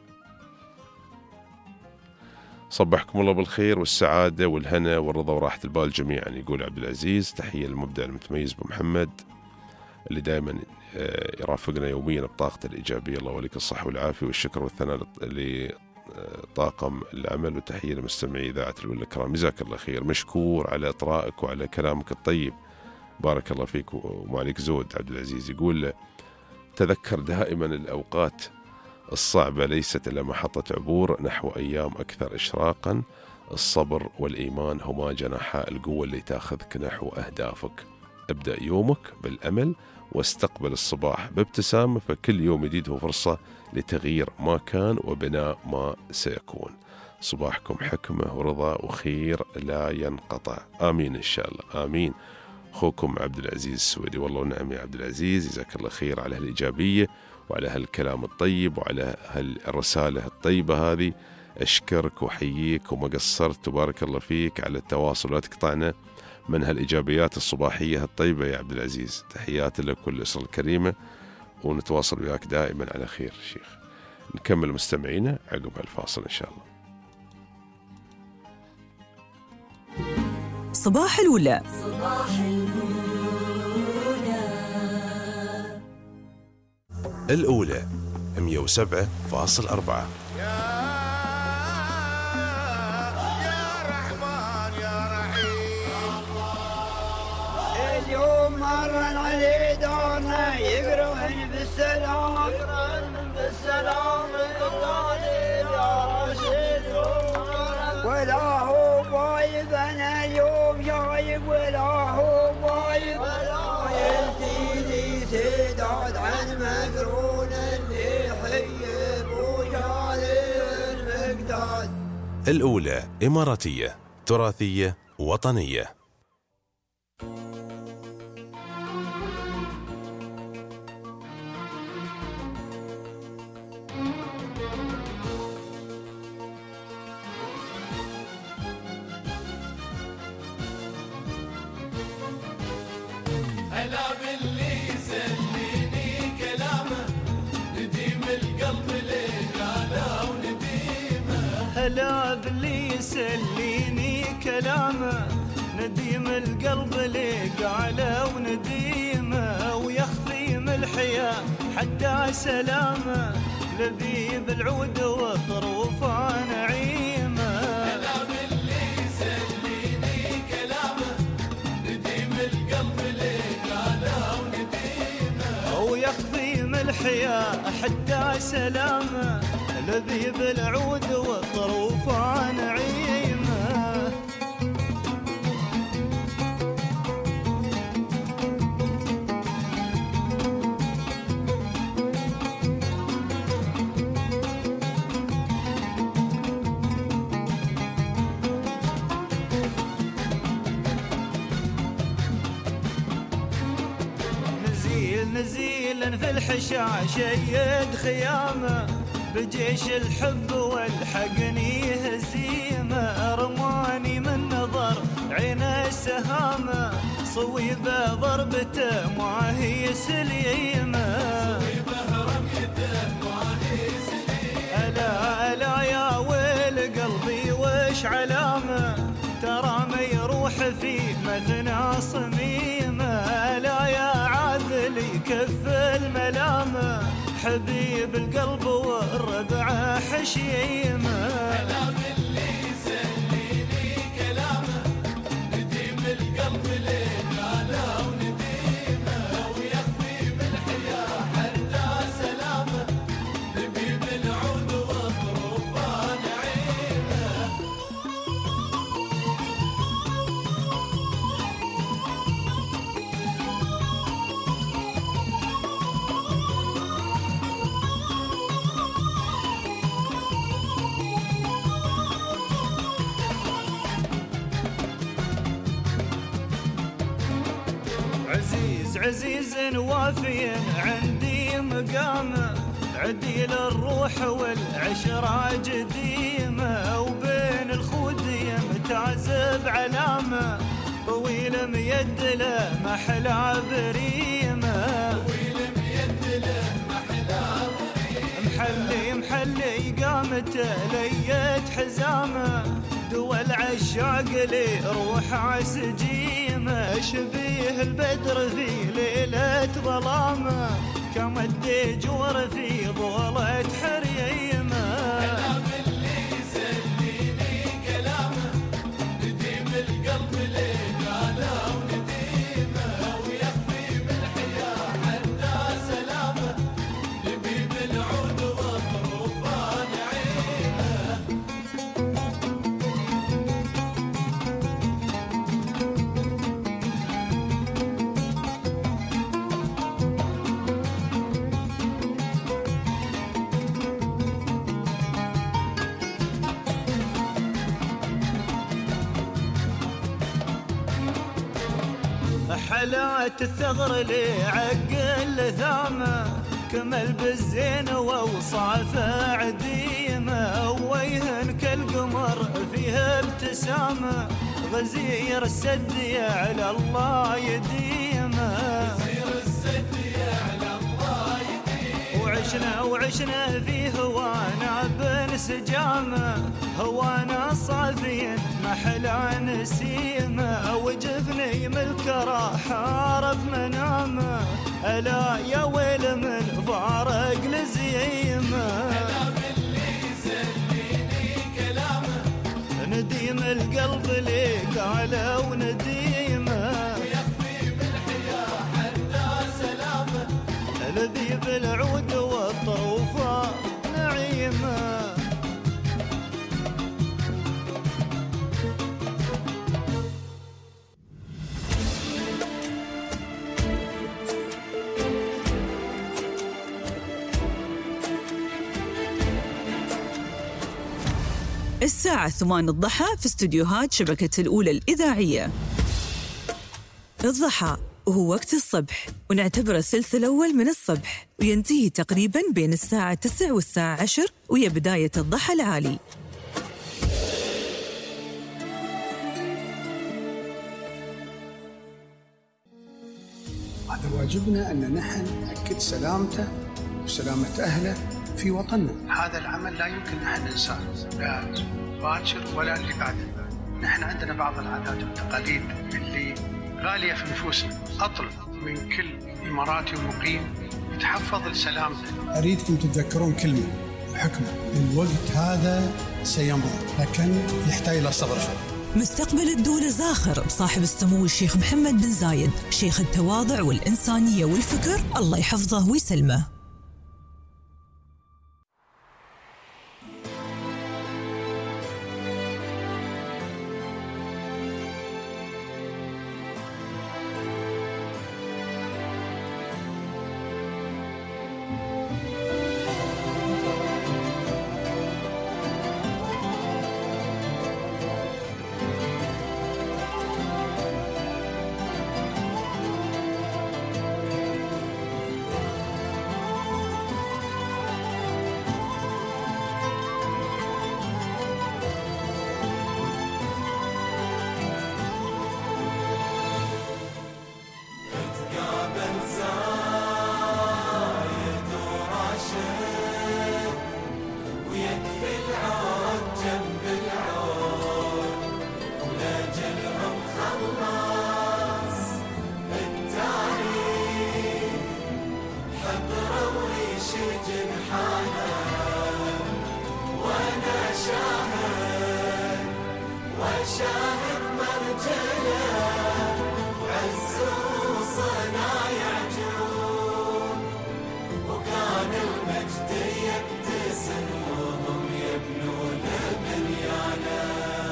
[SPEAKER 3] صبحكم الله بالخير والسعادة والهنا والرضا وراحة البال جميعا. يقول عبد العزيز: تحية للمبدع المتميز بمحمد اللي دائما يرافقنا يوميا بطاقته الإيجابية، الله يوليك الصحة والعافية والشكر والثناء لطاقم العمل، وتحية لمستمعي إذاعة الأولى الكرام. جزاك الله خير، مشكور على إطرائك وعلى كلامك الطيب، بارك الله فيك وما عليك زود. عبد العزيز يقول: تذكر دائما الأوقات الصعبة ليست إلا محطة عبور نحو أيام أكثر إشراقا. الصبر والإيمان هما جناحا القوة اللي تاخذك نحو أهدافك. ابدأ يومك بالأمل واستقبل الصباح بابتسامة، فكل يوم جديد هو فرصة لتغيير ما كان وبناء ما سيكون. صباحكم حكمة ورضا وخير لا ينقطع، آمين إن شاء الله، آمين. أخوكم عبد العزيز السويدي. والله ونعم يا عبد العزيز، جزاك الله خير على هالإيجابية وعلى هالكلام الطيب وعلى هالرسالة الطيبة هذه. أشكرك وحييك وما قصرت، وبارك الله فيك على التواصل، لا تقطعنا من هالإيجابيات الصباحية الطيبة يا عبد العزيز. تحياتي لك والأسرة الكريمة، ونتواصل وياك دائما على خير شيخ. نكمل مستمعينا عقب هالفاصل إن شاء الله.
[SPEAKER 1] صباح الأولى.
[SPEAKER 2] صباح
[SPEAKER 18] الأولى 107.4.
[SPEAKER 19] اليوم مر علي دورنا يقرون بالسلام يا رشيد، ولا هو بايب انا اليوم جايب، ولا هو بايب يلتيني سداد عن مقرون اللي حيب وجالي المقداد.
[SPEAKER 18] الأولى إماراتية تراثية وطنية.
[SPEAKER 6] هلا باللي يسليني كلامه نديم القلب ليه قاله ونديمه.
[SPEAKER 20] هلا باللي يسليني كلامه نديم القلب ليه قاله ونديمه، ويخفيم الحياة حتى سلامه لذيذ العود وطروفه نعيمه.
[SPEAKER 6] هلا باللي يسليني
[SPEAKER 20] الحياة حتى سلامة، لذيذ العود والطروفة نعيمة. نزيل في الحشا شيد خيامه، بجيش الحب والحقني هزيمه، رماني من نظر عين السهامه، صويبه ضربته ما هي سليمه، ألا يا ويل قلبي وش علامه، ترى ما يروح في مثنى صميمه، ألا يا عاذلي كف الملامه، حبيب القلب والربع حشيمه.
[SPEAKER 6] كلام اللي يسليني كلامه، نديم القلب لين على ونديمه، ويخفي بالحياة حتى سلامه، نبي بالعود والظروفه نعيمه.
[SPEAKER 20] عزيز وافي عندي مقامه، عديل الروح والعشرة قديمه، وبين الخودية متعزب علامه، طويل ميد له محلى بريمه، محلي قامته ليت حزامه، دول عشاق لي روح عسجيمه، شبيه البدر في ليلة ظلامه، كما الدجور في ظلة حريمه.
[SPEAKER 6] كلام اللي يسليني كلامه، نديم القلب لين على ونديمه، ويخفي بالحياة حتى سلامه، نبي بالعود والظروفه نعيمه.
[SPEAKER 20] حلات الثغر لي عقل ثامه، كمل بالزين واوصافه عديمه، ويهن كالقمر فيها ابتسامه، غزير السد على الله يديمه، وعشنا في هوانا بانسجامه، هوانا صافي محلى نسيمه، وجفني ملك راح عرف منامه، ألا يا ويل من فارق لزيمه.
[SPEAKER 6] كلام اللي يسليني كلامه،
[SPEAKER 20] نديم القلب ليك على ونديمه،
[SPEAKER 6] ويخفي بالحياة حتى سلامه،
[SPEAKER 20] الذي بالعود والطروفة نعيمه.
[SPEAKER 1] الساعة 8 الضحى في استوديوهات شبكة الأولى الإذاعية. الضحى وهو وقت الصبح، ونعتبره الثلث الأول من الصبح، وينتهي تقريباً بين الساعة 9 والساعة 10، وهي بداية الضحى العالي.
[SPEAKER 9] هذا واجبنا أن نحن نأكد سلامته وسلامة أهله في وطننا. هذا العمل لا يمكن نحن ننساه، لا باكر ولا اللي بعده. نحن عندنا بعض العادات والتقاليد اللي غالية في نفوسنا. أطلب من كل إماراتي ومقيم يتحفظ لسلامته. أريدكم تتذكرون كلمة وحكمة، الوقت هذا سيمضي لكن يحتاج إلى صبر شوي.
[SPEAKER 1] مستقبل الدولة زاخر بصاحب السمو الشيخ محمد بن زايد، شيخ التواضع والإنسانية والفكر، الله يحفظه ويسلمه.
[SPEAKER 6] جنحانه وانا شاهد وشاهد مرجله عز وصنايع جود وكان المجد يبتسم وهم يبنون بنيانه.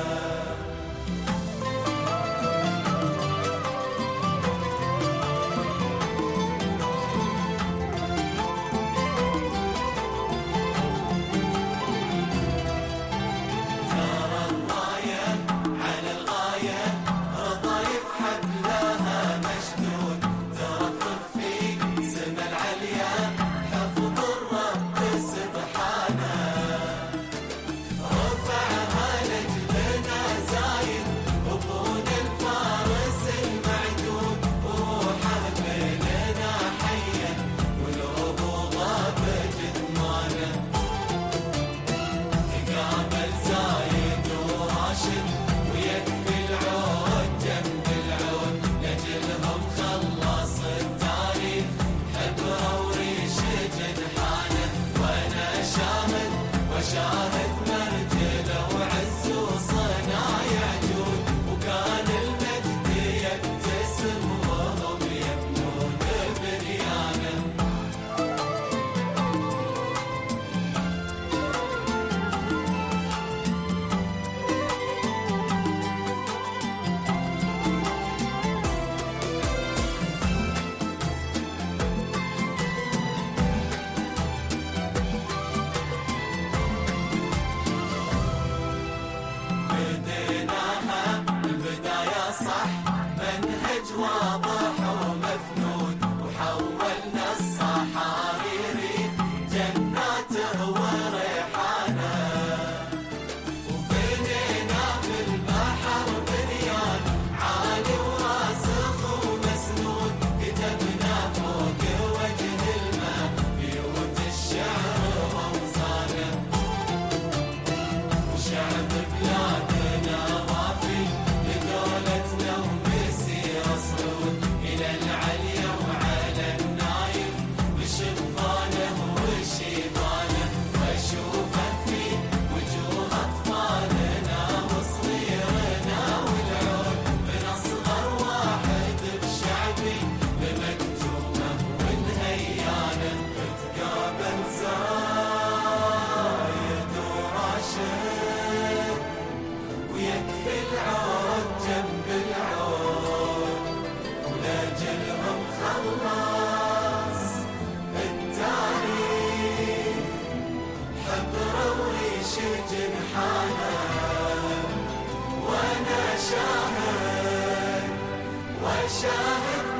[SPEAKER 6] شاهد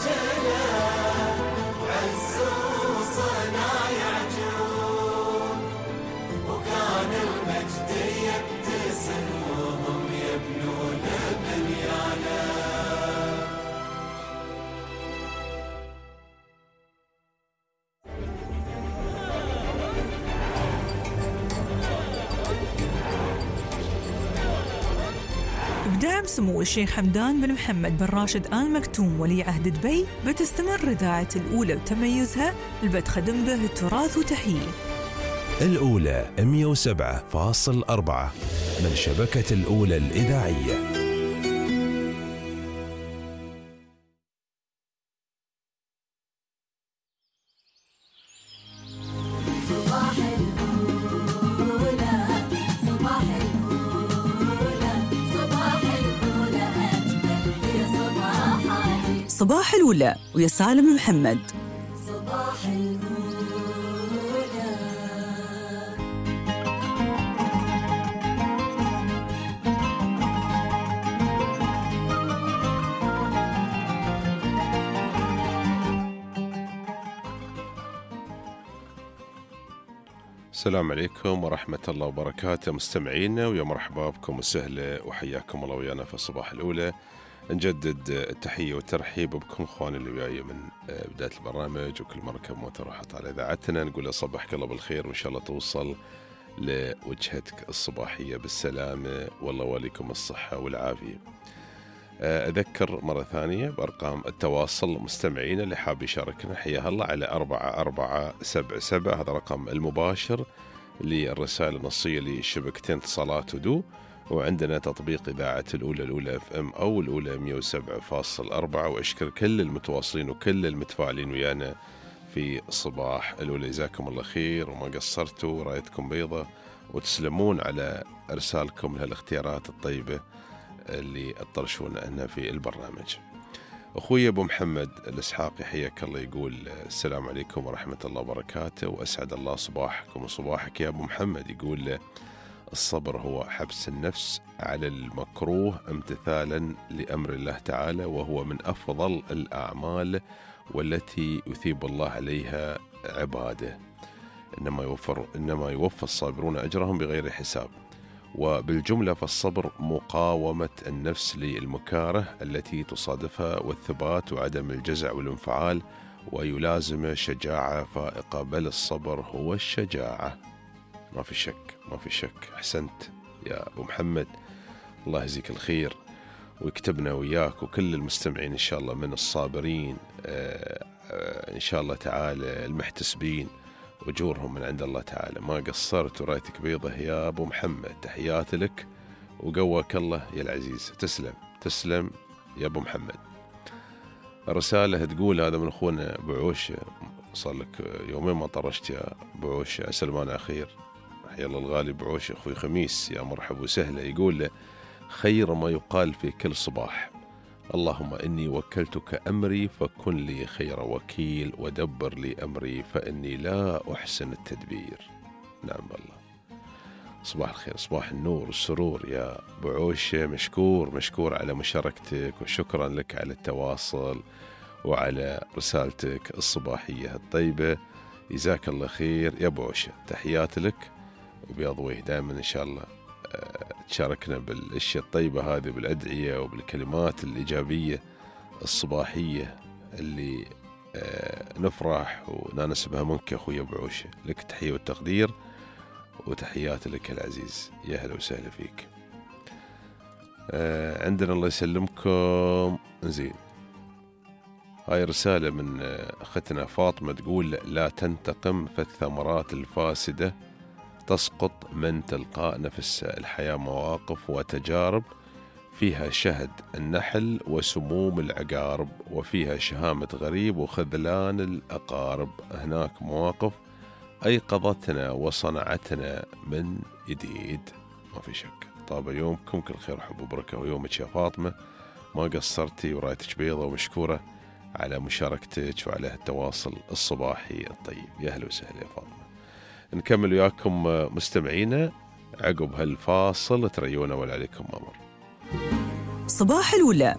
[SPEAKER 6] مرجله عز وصنايع جود وكان المجد يبتسم وهم يبنون بنيانه.
[SPEAKER 1] بدعم سمو الشيخ حمدان بن محمد بن راشد آل مكتوم ولي عهد دبي بتستمر إذاعة الأولى وتميزها اللي بتخدم به التراث وتحييه.
[SPEAKER 18] الأولى 107.4 من شبكة الأولى الإذاعية.
[SPEAKER 1] صباح الأولى ويا سالم محمد.
[SPEAKER 2] صباح الأولى.
[SPEAKER 3] السلام عليكم ورحمة الله وبركاته مستمعينا، ويا مرحبا بكم وسهلا وحياكم الله ويانا في الصباح الأولى. نجدد التحية والترحيب بكم اخواني اللي وياي من بداية البرنامج وكل مركب متروحة على اذاعتنا. نقول صبحك الله بالخير وان شاء الله توصل لوجهتك الصباحية بالسلامة والله وليكم الصحة والعافية. أذكر مرة ثانية بأرقام التواصل مستمعين اللي حاب يشاركنا حيا الله على 4477. هذا رقم المباشر للرسائل النصية لشبكتين اتصالات ودو. وعندنا تطبيق إذاعة الأولى FM أو الأولى 107.4. وأشكر كل المتواصلين وكل المتفاعلين ويانا في صباح الأولى. جزاكم الله خير وما قصرتوا، رايتكم بيضة، وتسلمون على إرسالكم لهالاختيارات الطيبة اللي اطرشونا أنها في البرنامج. أخوي أبو محمد الإسحاقي حياك الله، يقول السلام عليكم ورحمة الله وبركاته، وأسعد الله صباحكم وصباحك يا أبو محمد. يقول الصبر هو حبس النفس على المكروه امتثالا لأمر الله تعالى، وهو من أفضل الأعمال والتي يثيب الله عليها عباده، إنما يوفى الصابرون أجرهم بغير حساب. وبالجملة فالصبر مقاومة النفس للمكاره التي تصادفها، والثبات وعدم الجزع والانفعال، ويلازم شجاعة فائقة، بل الصبر هو الشجاعة. ما في شك. أحسنت يا أبو محمد، الله يجزيك الخير ويكتبنا وياك وكل المستمعين إن شاء الله من الصابرين إن شاء الله تعالى المحتسبين، وجورهم من عند الله تعالى. ما قصرت ورايتك بيضة يا أبو محمد، تحياتي لك وقواك الله يا العزيز. تسلم يا أبو محمد. الرسالة تقول هذا من أخونا بعوش، صار لك يومين ما طرشت يا بعوش، أسلمان على خير. حيا الله الغالي بعوش أخوي خميس، يا مرحب وسهلا. يقول له خير ما يقال في كل صباح اللهم إني وكلتك أمري فكن لي خير وكيل، ودبر لي أمري فإني لا أحسن التدبير. نعم والله. صباح الخير، صباح النور والسرور يا بعوشة. مشكور على مشاركتك، وشكرا لك على التواصل وعلى رسالتك الصباحية الطيبة. جزاك الله خير يا بعوشة، تحياتي لك وبياض وجه دائما إن شاء الله تشاركنا بالأشياء الطيبة هذه، بالأدعية وبالكلمات الإيجابية الصباحية اللي نفرح وننسبها منك يا أخوي بعوشة. لك تحية والتقدير وتحياتي لك العزيز، يا هلا وسهلا فيك. عندنا الله يسلمكم. زين، هاي رسالة من أختنا فاطمة تقول لا تنتقم فالثمرات الفاسدة تسقط من تلقاء نفسها. الحياة مواقف وتجارب فيها شهد النحل وسموم العقارب، وفيها شهامة غريب وخذلان الأقارب. هناك مواقف أيقظتنا وصنعتنا من جديد. ما في شك. طاب يومكم كل خير وحب وبركة، ويومك يا فاطمة ما قصرتي ورايتك بيضة، ومشكورة على مشاركتك وعلى التواصل الصباحي الطيب. يا أهلا وسهلا يا فاطمة. نكمل وياكم مستمعينا عقب هالفاصل، تريونا ولا عليكم أمر.
[SPEAKER 1] صباح الأولى.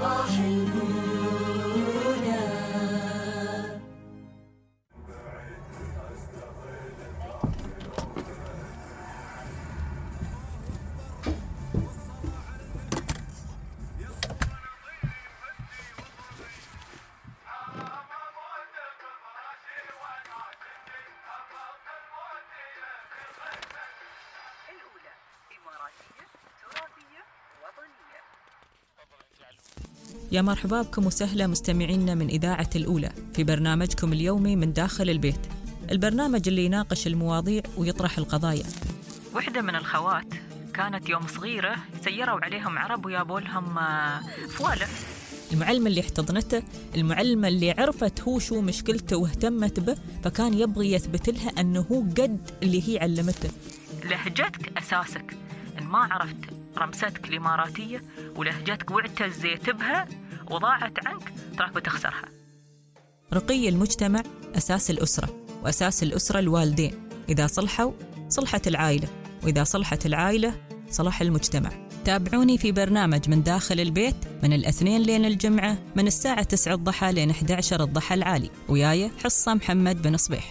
[SPEAKER 1] يا مرحبا بكم وسهلا مستمعينا من إذاعة الأولى في برنامجكم اليومي من داخل البيت، البرنامج اللي يناقش المواضيع ويطرح القضايا. وحدة من الخوات كانت يوم صغيرة سيروا عليهم عرب ويابوا لهم فوالف. المعلمة اللي احتضنته، المعلمة اللي عرفت هو شو مشكلته واهتمت به، فكان يبغي يثبت لها أنه هو قد اللي هي علمته. لهجتك أساسك، إن ما عرفت رمستك الإماراتية ولهجتك واعتزيت بها وضاعت عنك تراك بتخسرها. رقي المجتمع أساس الأسرة، وأساس الأسرة الوالدين. إذا صلحوا صلحت العائلة، وإذا صلحت العائلة صلح المجتمع. تابعوني في برنامج من داخل البيت من الاثنين لين الجمعة من الساعة 9 الضحى لين 11 الضحى العالي، وياي حصة محمد بن صبيح.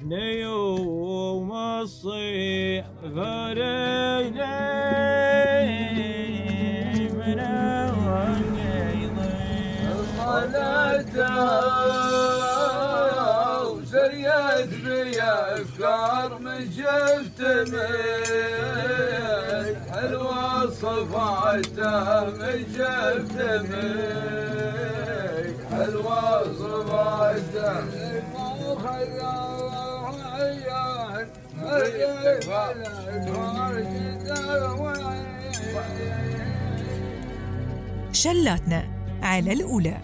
[SPEAKER 20] نيوم الصيف فريني من القيض طلعتها وسريت بي أفكار من جفتمك حلوة صفعتها من جفتمك حلوة صفعتها
[SPEAKER 21] شلاتنا على الأولى.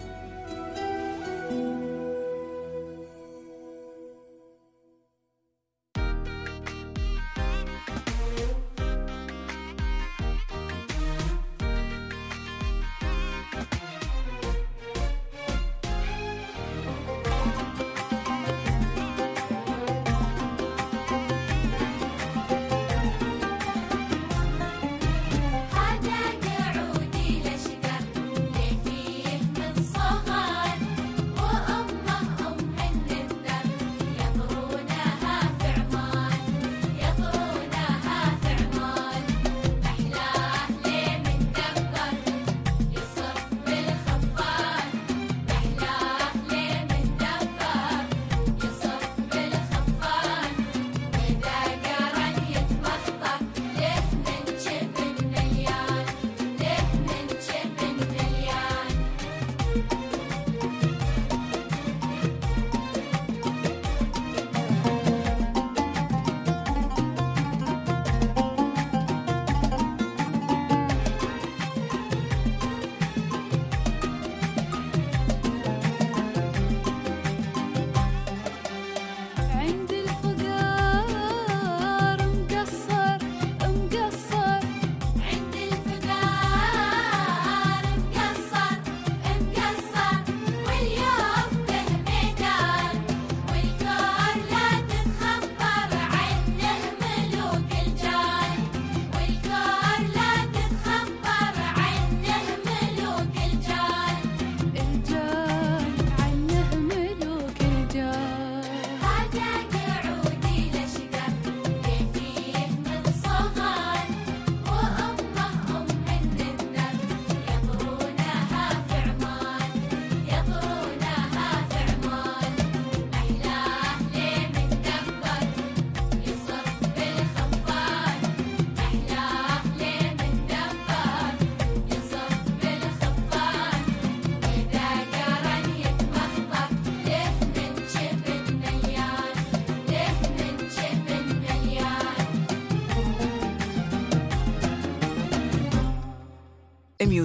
[SPEAKER 21] ميو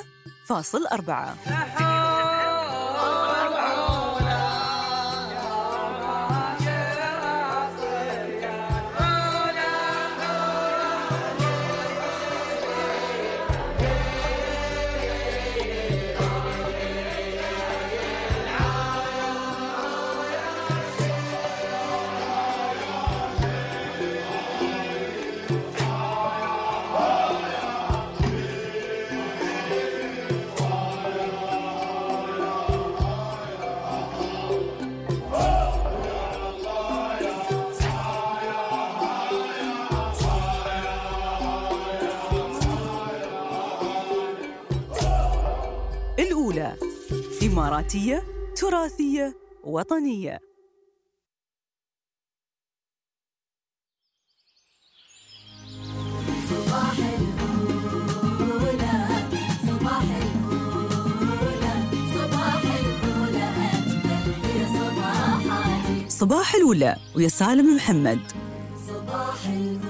[SPEAKER 21] 7.4. الأولى إماراتية تراثية وطنية.
[SPEAKER 2] صباح الأولى صباح الأولى صباح الأولى أجمل في صباحاتي.
[SPEAKER 21] صباح الأولى ويا سالم محمد.
[SPEAKER 2] صباح الأولى.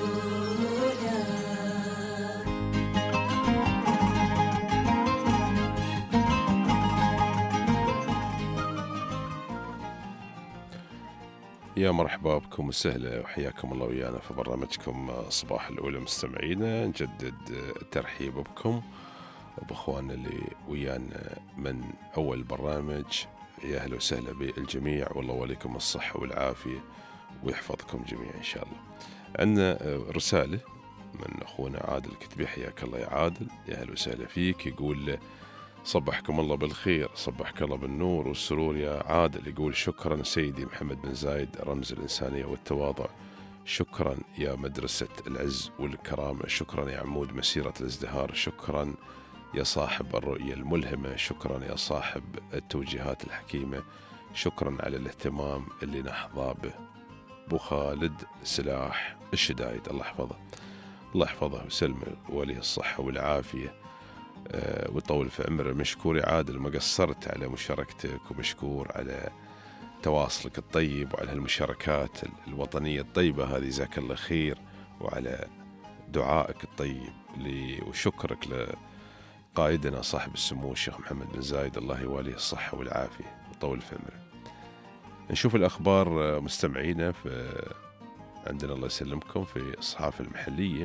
[SPEAKER 3] يا مرحبا بكم وسهلا وحياكم الله ويانا في برنامجكم صباح الأولى مستمعينا. نجدد الترحيب بكم وبأخواننا اللي ويانا من أول برنامج. يا أهلا وسهلا بالجميع والله وليكم الصحة والعافية ويحفظكم جميعا إن شاء الله. عندنا رسالة من أخونا عادل الكتبي، حياك الله يا عادل، يا أهلا وسهلا فيك. يقول صبحكم الله بالخير، صبحك الله بالنور والسرور يا عادل. يقول شكرا سيدي محمد بن زايد رمز الإنسانية والتواضع، شكرا يا مدرسة العز والكرامة، شكرا يا عمود مسيرة الازدهار، شكرا يا صاحب الرؤية الملهمة، شكرا يا صاحب التوجيهات الحكيمة، شكرا على الاهتمام اللي نحظى به. أبو خالد سلاح الشدايد، الله يحفظه، الله يحفظه وسلمه ووليه الصحة والعافية ويطول في عمره. مشكور يا عادل، ما قصرت على مشاركتك، ومشكور على تواصلك الطيب وعلى هالمشاركات الوطنية الطيبة هذه، جزاك الله خير، وعلى دعائك الطيب وشكرك لقائدنا صاحب السمو الشيخ محمد بن زايد، الله يواليه الصحة والعافية ويطول في عمره. نشوف الأخبار مستمعينا عندنا الله يسلمكم في الصحافة المحلية.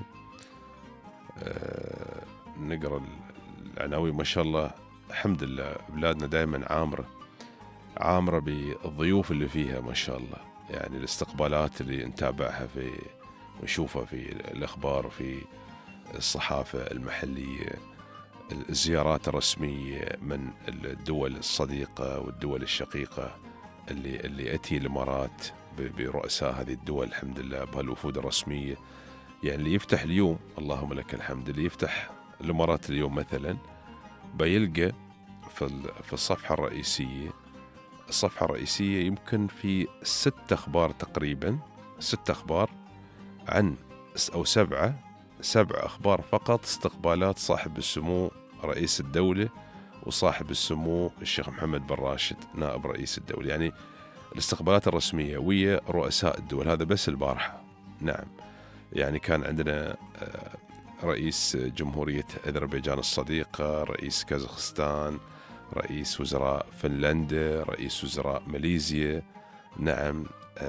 [SPEAKER 3] نقرأ العناوين. ما شاء الله الحمد لله بلادنا دائما عامرة بالضيوف اللي فيها ما شاء الله، يعني الاستقبالات اللي نتابعها ونشوفها في الأخبار في الصحافة المحلية، الزيارات الرسمية من الدول الصديقة والدول الشقيقة اللي أتي الإمارات برؤساء هذه الدول الحمد لله بهالوفود الرسمية. يعني اللي يفتح اليوم اللهم لك الحمد، اللي يفتح الإمارات اليوم مثلا بيلقى في الصفحة الرئيسية يمكن في 6 أخبار تقريبا، 6 أخبار عن أو 7 أخبار فقط استقبالات صاحب السمو رئيس الدولة وصاحب السمو الشيخ محمد بن راشد نائب رئيس الدولة. يعني الاستقبالات الرسمية ويا رؤساء الدول، هذا بس البارحة. نعم، يعني كان عندنا رئيس جمهورية أذربيجان الصديقة، رئيس كازاخستان، رئيس وزراء فنلندا، رئيس وزراء ماليزيا. نعم،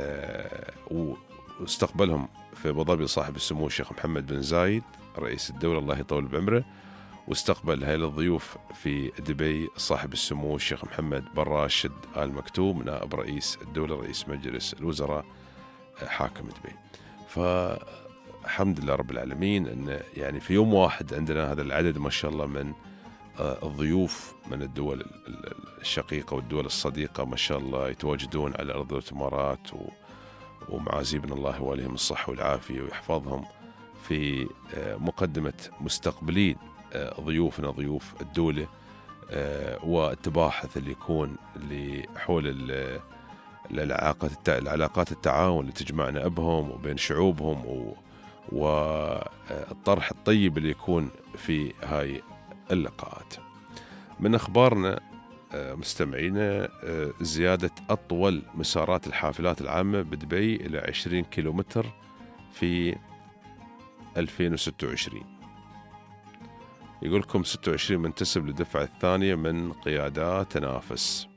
[SPEAKER 3] واستقبلهم في أبو ظبي صاحب السمو الشيخ محمد بن زايد رئيس الدولة الله يطول بعمره، واستقبل هاي الضيوف في دبي صاحب السمو الشيخ محمد بن راشد آل مكتوم نائب رئيس الدولة رئيس مجلس الوزراء حاكم دبي. فالحمد لله رب العالمين أن يعني في يوم واحد عندنا هذا العدد ما شاء الله من الضيوف من الدول الشقيقة والدول الصديقة ما شاء الله يتواجدون على أرض الإمارات، ومعازيبنا الله يواليهم الصحة والعافية ويحفظهم في مقدمة مستقبلين ضيوفنا ضيوف الدولة، والتباحث اللي يكون اللي حول العلاقات التعاون اللي تجمعنا بهم وبين شعوبهم، والطرح الطيب اللي يكون في هاي اللقاءات. من أخبارنا مستمعينا زيادة أطول مسارات الحافلات العامة بدبي إلى 20 كيلومتر في 2026. يقول لكم 26 منتسب للدفعة الثانية من قيادات تنافس.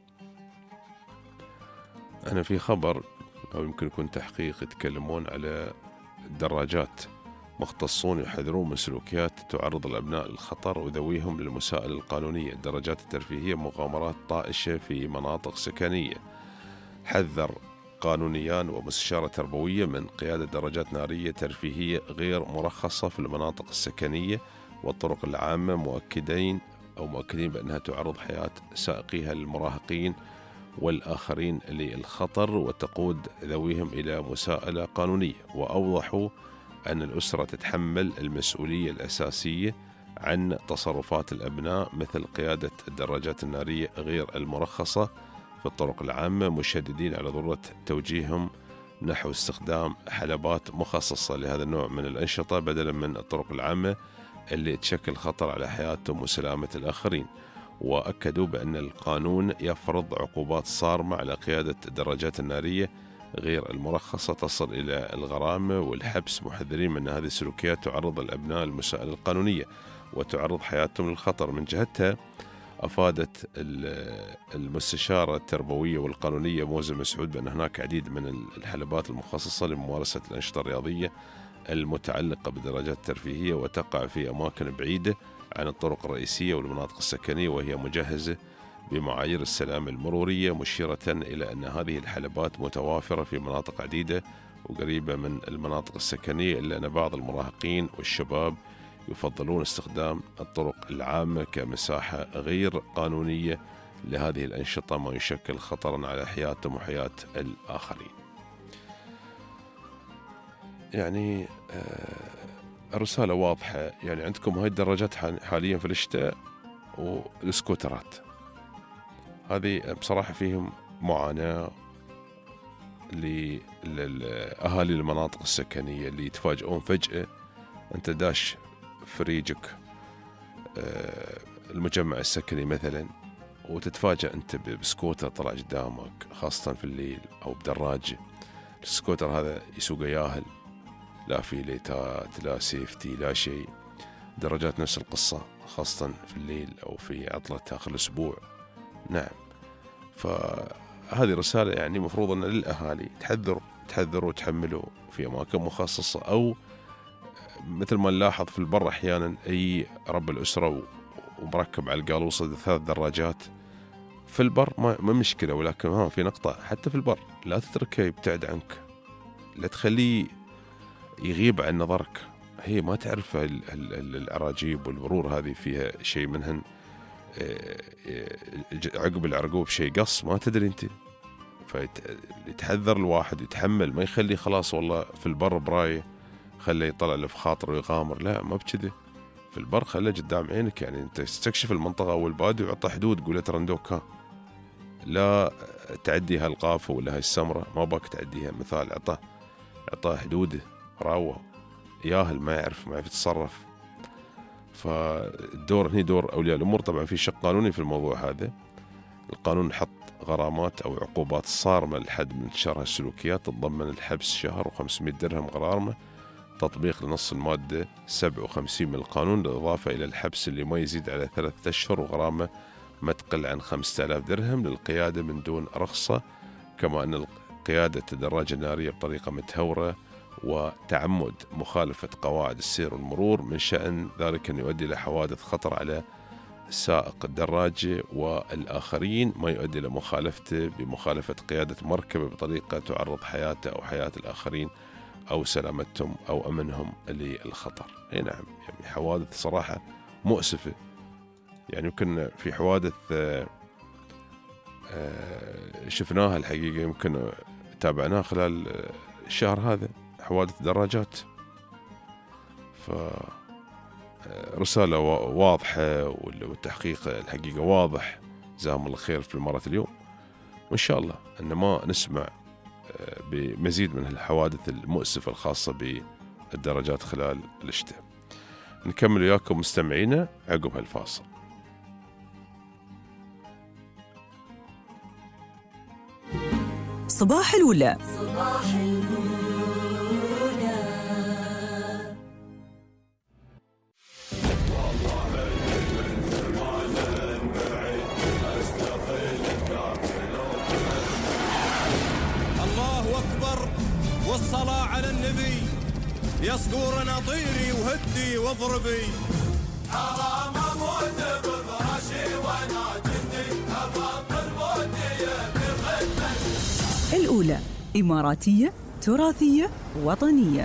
[SPEAKER 3] أنا في خبر أو يمكن يكون تحقيق يتكلمون على الدراجات، مختصون يحذرون من سلوكيات تعرض الأبناء للخطر وذويهم للمساءلة القانونية. الدراجات الترفيهية مغامرات طائشة في مناطق سكنية. حذر قانونيان ومستشارة تربوية من قيادة دراجات نارية ترفيهية غير مرخصة في المناطق السكنية والطرق العامة، مؤكدين بأنها تعرض حياة سائقيها للمراهقين والآخرين للخطر وتقود ذويهم إلى مساءلة قانونية. وأوضحوا أن الأسرة تتحمل المسؤولية الأساسية عن تصرفات الأبناء مثل قيادة الدراجات النارية غير المرخصة في الطرق العامة، مشددين على ضرورة توجيههم نحو استخدام حلبات مخصصة لهذا النوع من الأنشطة بدلا من الطرق العامة اللي تشكل خطر على حياتهم وسلامة الآخرين. وأكدوا بأن القانون يفرض عقوبات صارمة على قيادة الدراجات النارية غير المرخصة تصل إلى الغرامة والحبس، محذرين من هذه السلوكيات تعرض الأبناء للمساءلة القانونية وتعرض حياتهم للخطر. من جهتها أفادت المستشارة التربوية والقانونية موزة مسعود بأن هناك عديد من الحلبات المخصصة لممارسة الأنشطة الرياضية المتعلقة بالدراجات الترفيهية وتقع في أماكن بعيدة عن الطرق الرئيسية والمناطق السكنية، وهي مجهزة بمعايير السلامة المرورية، مشيرة إلى أن هذه الحلبات متوافرة في مناطق عديدة وقريبة من المناطق السكنية، إلا أن بعض المراهقين والشباب يفضلون استخدام الطرق العامة كمساحة غير قانونية لهذه الأنشطة، ما يشكل خطرا على حياتهم وحياة الآخرين. يعني الرسالة واضحة. يعني عندكم هاي الدراجات حاليا في الشتاء والسكوترات، هذه بصراحة فيهم معاناة لأهالي المناطق السكنية اللي يتفاجئون فجأة أنت داش فريجك المجمع السكني مثلا، وتتفاجأ أنت بسكوتر طلع قدامك، خاصة في الليل، أو بدراجة. السكوتر هذا يسوق ياهل، لا في ليتات لا سيفتي لا شيء. دراجات نفس القصة، خاصة في الليل أو في عطلة آخر الأسبوع. نعم، فهذه رسالة يعني مفروض أن للأهالي تحذروا وتحملوا في أماكن مخصصة، أو مثل ما نلاحظ في البر أحيانا أي رب الأسرة ومركب على القالوصة 3 دراجات في البر ما مشكلة، ولكن في نقطة حتى في البر لا تتركه يبتعد عنك، لا تخليه يغيب عن نظرك. هي ما تعرف العراجيب والبرور هذه فيها شيء منهن عقب العرقوب شيء قص، ما تدري انت. فيتحذر الواحد يتحمل، ما يخلي خلاص والله في البر برايه خليه يطلع له في خاطره ويغامر، لا ما بكذا. في البر خليه قدام عينك، يعني انت تستكشف المنطقة والبادي وعطى حدود، قول ترندوكا لا تعدي هالقافة ولا هاي السمرة، ما باك تعديها. مثال عطى حدوده، راوه ياهل ما يعرف يتصرف. فالدور هني دور أولياء الأمور. طبعا في شق قانوني في الموضوع هذا، القانون حط غرامات أو عقوبات صارمة لحد من انتشار هالسلوكيات، تتضمن الحبس شهر و500 درهم غرامة، تطبيق لنص المادة 57 من القانون، بالإضافة إلى الحبس اللي ما يزيد على 3 أشهر، وغرامة ما تقل عن 5000 درهم للقيادة من دون رخصة. كما أن قيادة الدراجة النارية بطريقة متهورة وتعمد مخالفة قواعد السير والمرور من شأن ذلك أن يؤدي إلى حوادث خطر على سائق الدراجة والآخرين، ما يؤدي إلى مخالفته بمخالفة قيادة مركبة بطريقة تعرض حياته أو حياة الآخرين أو سلامتهم أو أمنهم للخطر. أي نعم، يعني حوادث صراحة مؤسفة. يعني يمكن في حوادث شفناها الحقيقة، يمكن تابعناها خلال الشهر هذا، حوادث دراجات. فرسالة واضحة، والتحقيق الحقيقة واضح، جزاهم الله خير في المرة اليوم، وإن شاء الله أن ما نسمع بمزيد من الحوادث المؤسفة الخاصة بالدراجات خلال الشتاء. نكمل وياكم مستمعينا عقب هالفاصل.
[SPEAKER 21] صباح الأولى.
[SPEAKER 2] صباح الأولى.
[SPEAKER 4] الله أكبر والصلاة على النبي، يا صقور طيري وهدي واضربي، حرام اموت بفراشي وانا جندي، ابطل موتي بخدمتي.
[SPEAKER 21] الأولى إماراتية، تراثية، وطنية.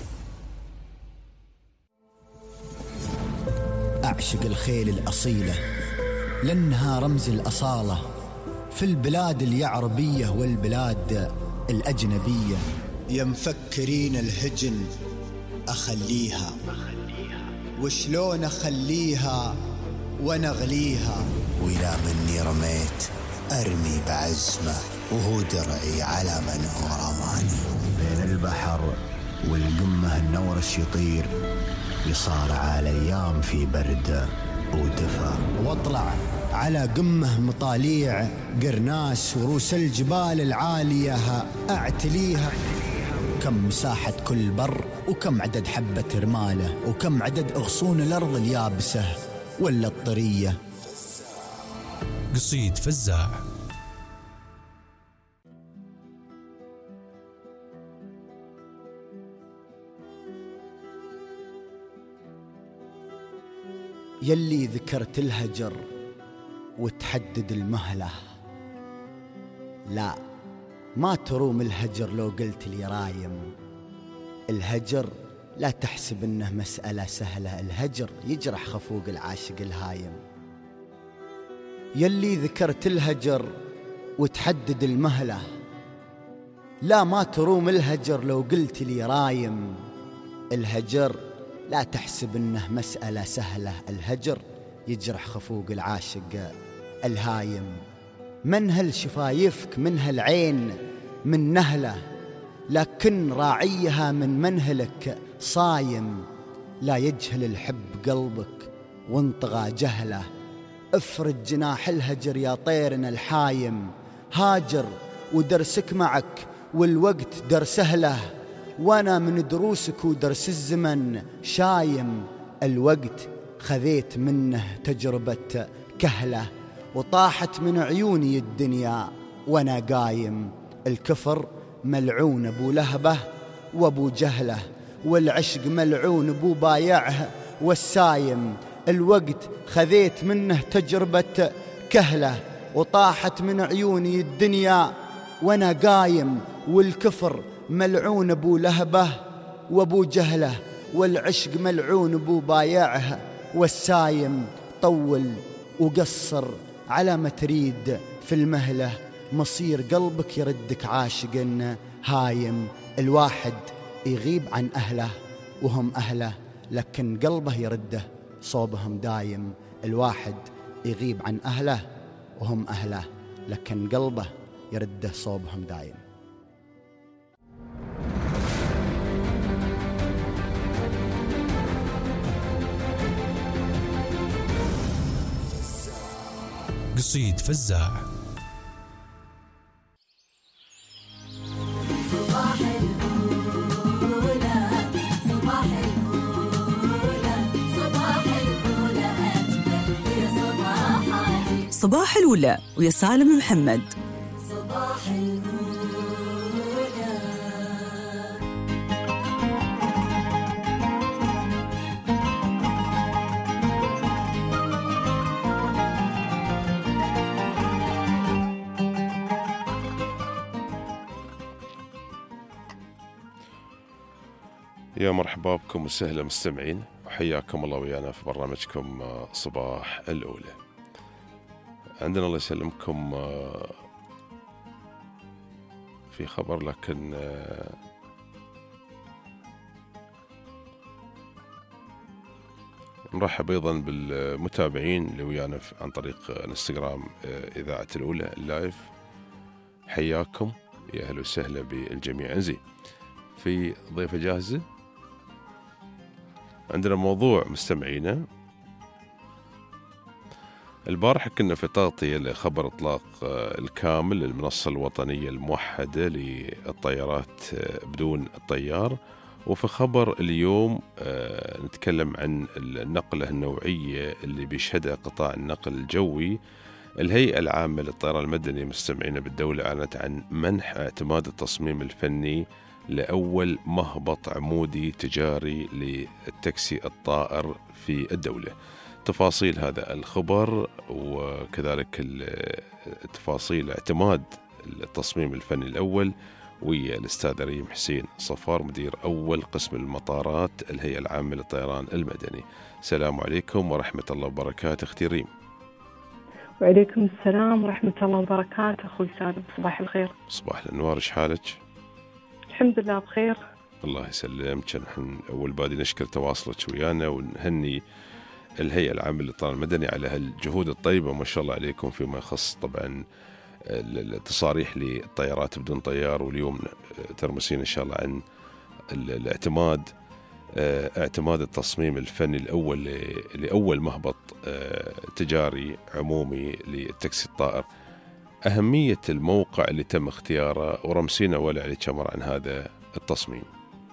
[SPEAKER 15] أعشق الخيل الأصيلة لأنها رمز الأصالة في البلاد اليعربية والبلاد الأجنبية.
[SPEAKER 11] يا مفكرين الهجن أخليها، وشلون أخليها ونغليها،
[SPEAKER 16] وإذا مني رميت أرمي بعزمه، وهو درعي على من هو رماني.
[SPEAKER 17] بين البحر والقمة النورش يطير، يصارع الأيام في برد ودفا.
[SPEAKER 15] واطلع على قمة مطاليع قرناس وروس الجبال العالية أعتليها. كم مساحة كل بر، وكم عدد حبة رماله، وكم عدد أغصون الأرض اليابسة ولا الطرية.
[SPEAKER 18] قصيد فزاع.
[SPEAKER 15] يلي ذكرت الهجر وتحدد المهلة، لا ما تروم الهجر لو قلت لي رايم. الهجر لا تحسب إنه مسألة سهلة، الهجر يجرح خفوق العاشق الهايم. يلي ذكرت الهجر وتحدد المهلة، لا ما تروم الهجر لو قلت لي رايم. الهجر لا تحسب إنه مسألة سهلة، الهجر يجرح خفوق العاشق الهايم. من هالشفايفك من هالعين من نهله، لكن راعيها من منهلك صايم. لا يجهل الحب قلبك وانطغى جهله، افرد جناح الهجر يا طيرنا الحايم. هاجر ودرسك معك والوقت درسه له، وانا من دروسك ودرس الزمن شايم. الوقت خذيت منه تجربة كهله، وطاحت من عيوني الدنيا وانا قايم. الكفر ملعون ابو لهبه وابو جهله، والعشق ملعون ابو بايعه والسايم. الوقت خذيت منه تجربة كهله، وطاحت من عيوني الدنيا وانا قايم. والكفر ملعون ابو لهبه وابو جهله، والعشق ملعون ابو بايعه والسايم. طول وقصر على ما تريد في المهله، مصير قلبك يردك عاشق هايم. الواحد يغيب عن أهله وهم أهله، لكن قلبه يرده صوبهم دايم. الواحد يغيب عن أهله وهم أهله، لكن قلبه يرده صوبهم دايم.
[SPEAKER 18] قصيد فزاع.
[SPEAKER 5] صباح الأولى ويا سالم محمد.
[SPEAKER 2] صباح الأولى.
[SPEAKER 3] يا مرحبا بكم وسهلا مستمعين، وحياكم الله ويانا في برنامجكم صباح الأولى. عندنا الله يسلمكم في خبر، لكن نرحب أيضا بالمتابعين اللي ويانا عن طريق الانستغرام إذاعة الأولى اللايف. حياكم يا أهلا وسهلا بالجميع. انزين، في ضيفة جاهزة، عندنا موضوع مستمعينا. البارحة كنا في تغطية لخبر إطلاق الكامل للمنصة الوطنية الموحدة للطيارات بدون الطيار، وفي خبر اليوم نتكلم عن النقلة النوعية اللي بيشهدها قطاع النقل الجوي. الهيئة العامة للطيران المدني مستمعين بالدولة أعلنت عن منح اعتماد التصميم الفني لأول مهبط عمودي تجاري للتاكسي الطائر في الدولة. تفاصيل هذا الخبر وكذلك التفاصيل اعتماد التصميم الفني الأول ويا الأستاذ ريم حسين صفار، مدير أول قسم المطارات الهيئة العامة للطيران المدني. السلام عليكم ورحمة الله وبركاته أختي ريم.
[SPEAKER 12] وعليكم السلام ورحمة الله وبركاته أخوي سالم، صباح الخير.
[SPEAKER 3] صباح الأنوار، إيش حالك؟
[SPEAKER 12] الحمد لله بخير. الله
[SPEAKER 3] يسلمك. نحن أول بادي نشكر تواصلك ويانا ونهني الهيئة العامة للطيران المدني على هالجهود الطيبة ما شاء الله عليكم فيما يخص طبعا التصاريح للطيارات بدون طيار، واليوم ترمسين إن شاء الله عن اعتماد التصميم الفني الأول لأول مهبط تجاري عمومي للتاكسي الطائر. أهمية الموقع اللي تم اختياره، ورمسينا ولا عليك أمر عن هذا التصميم.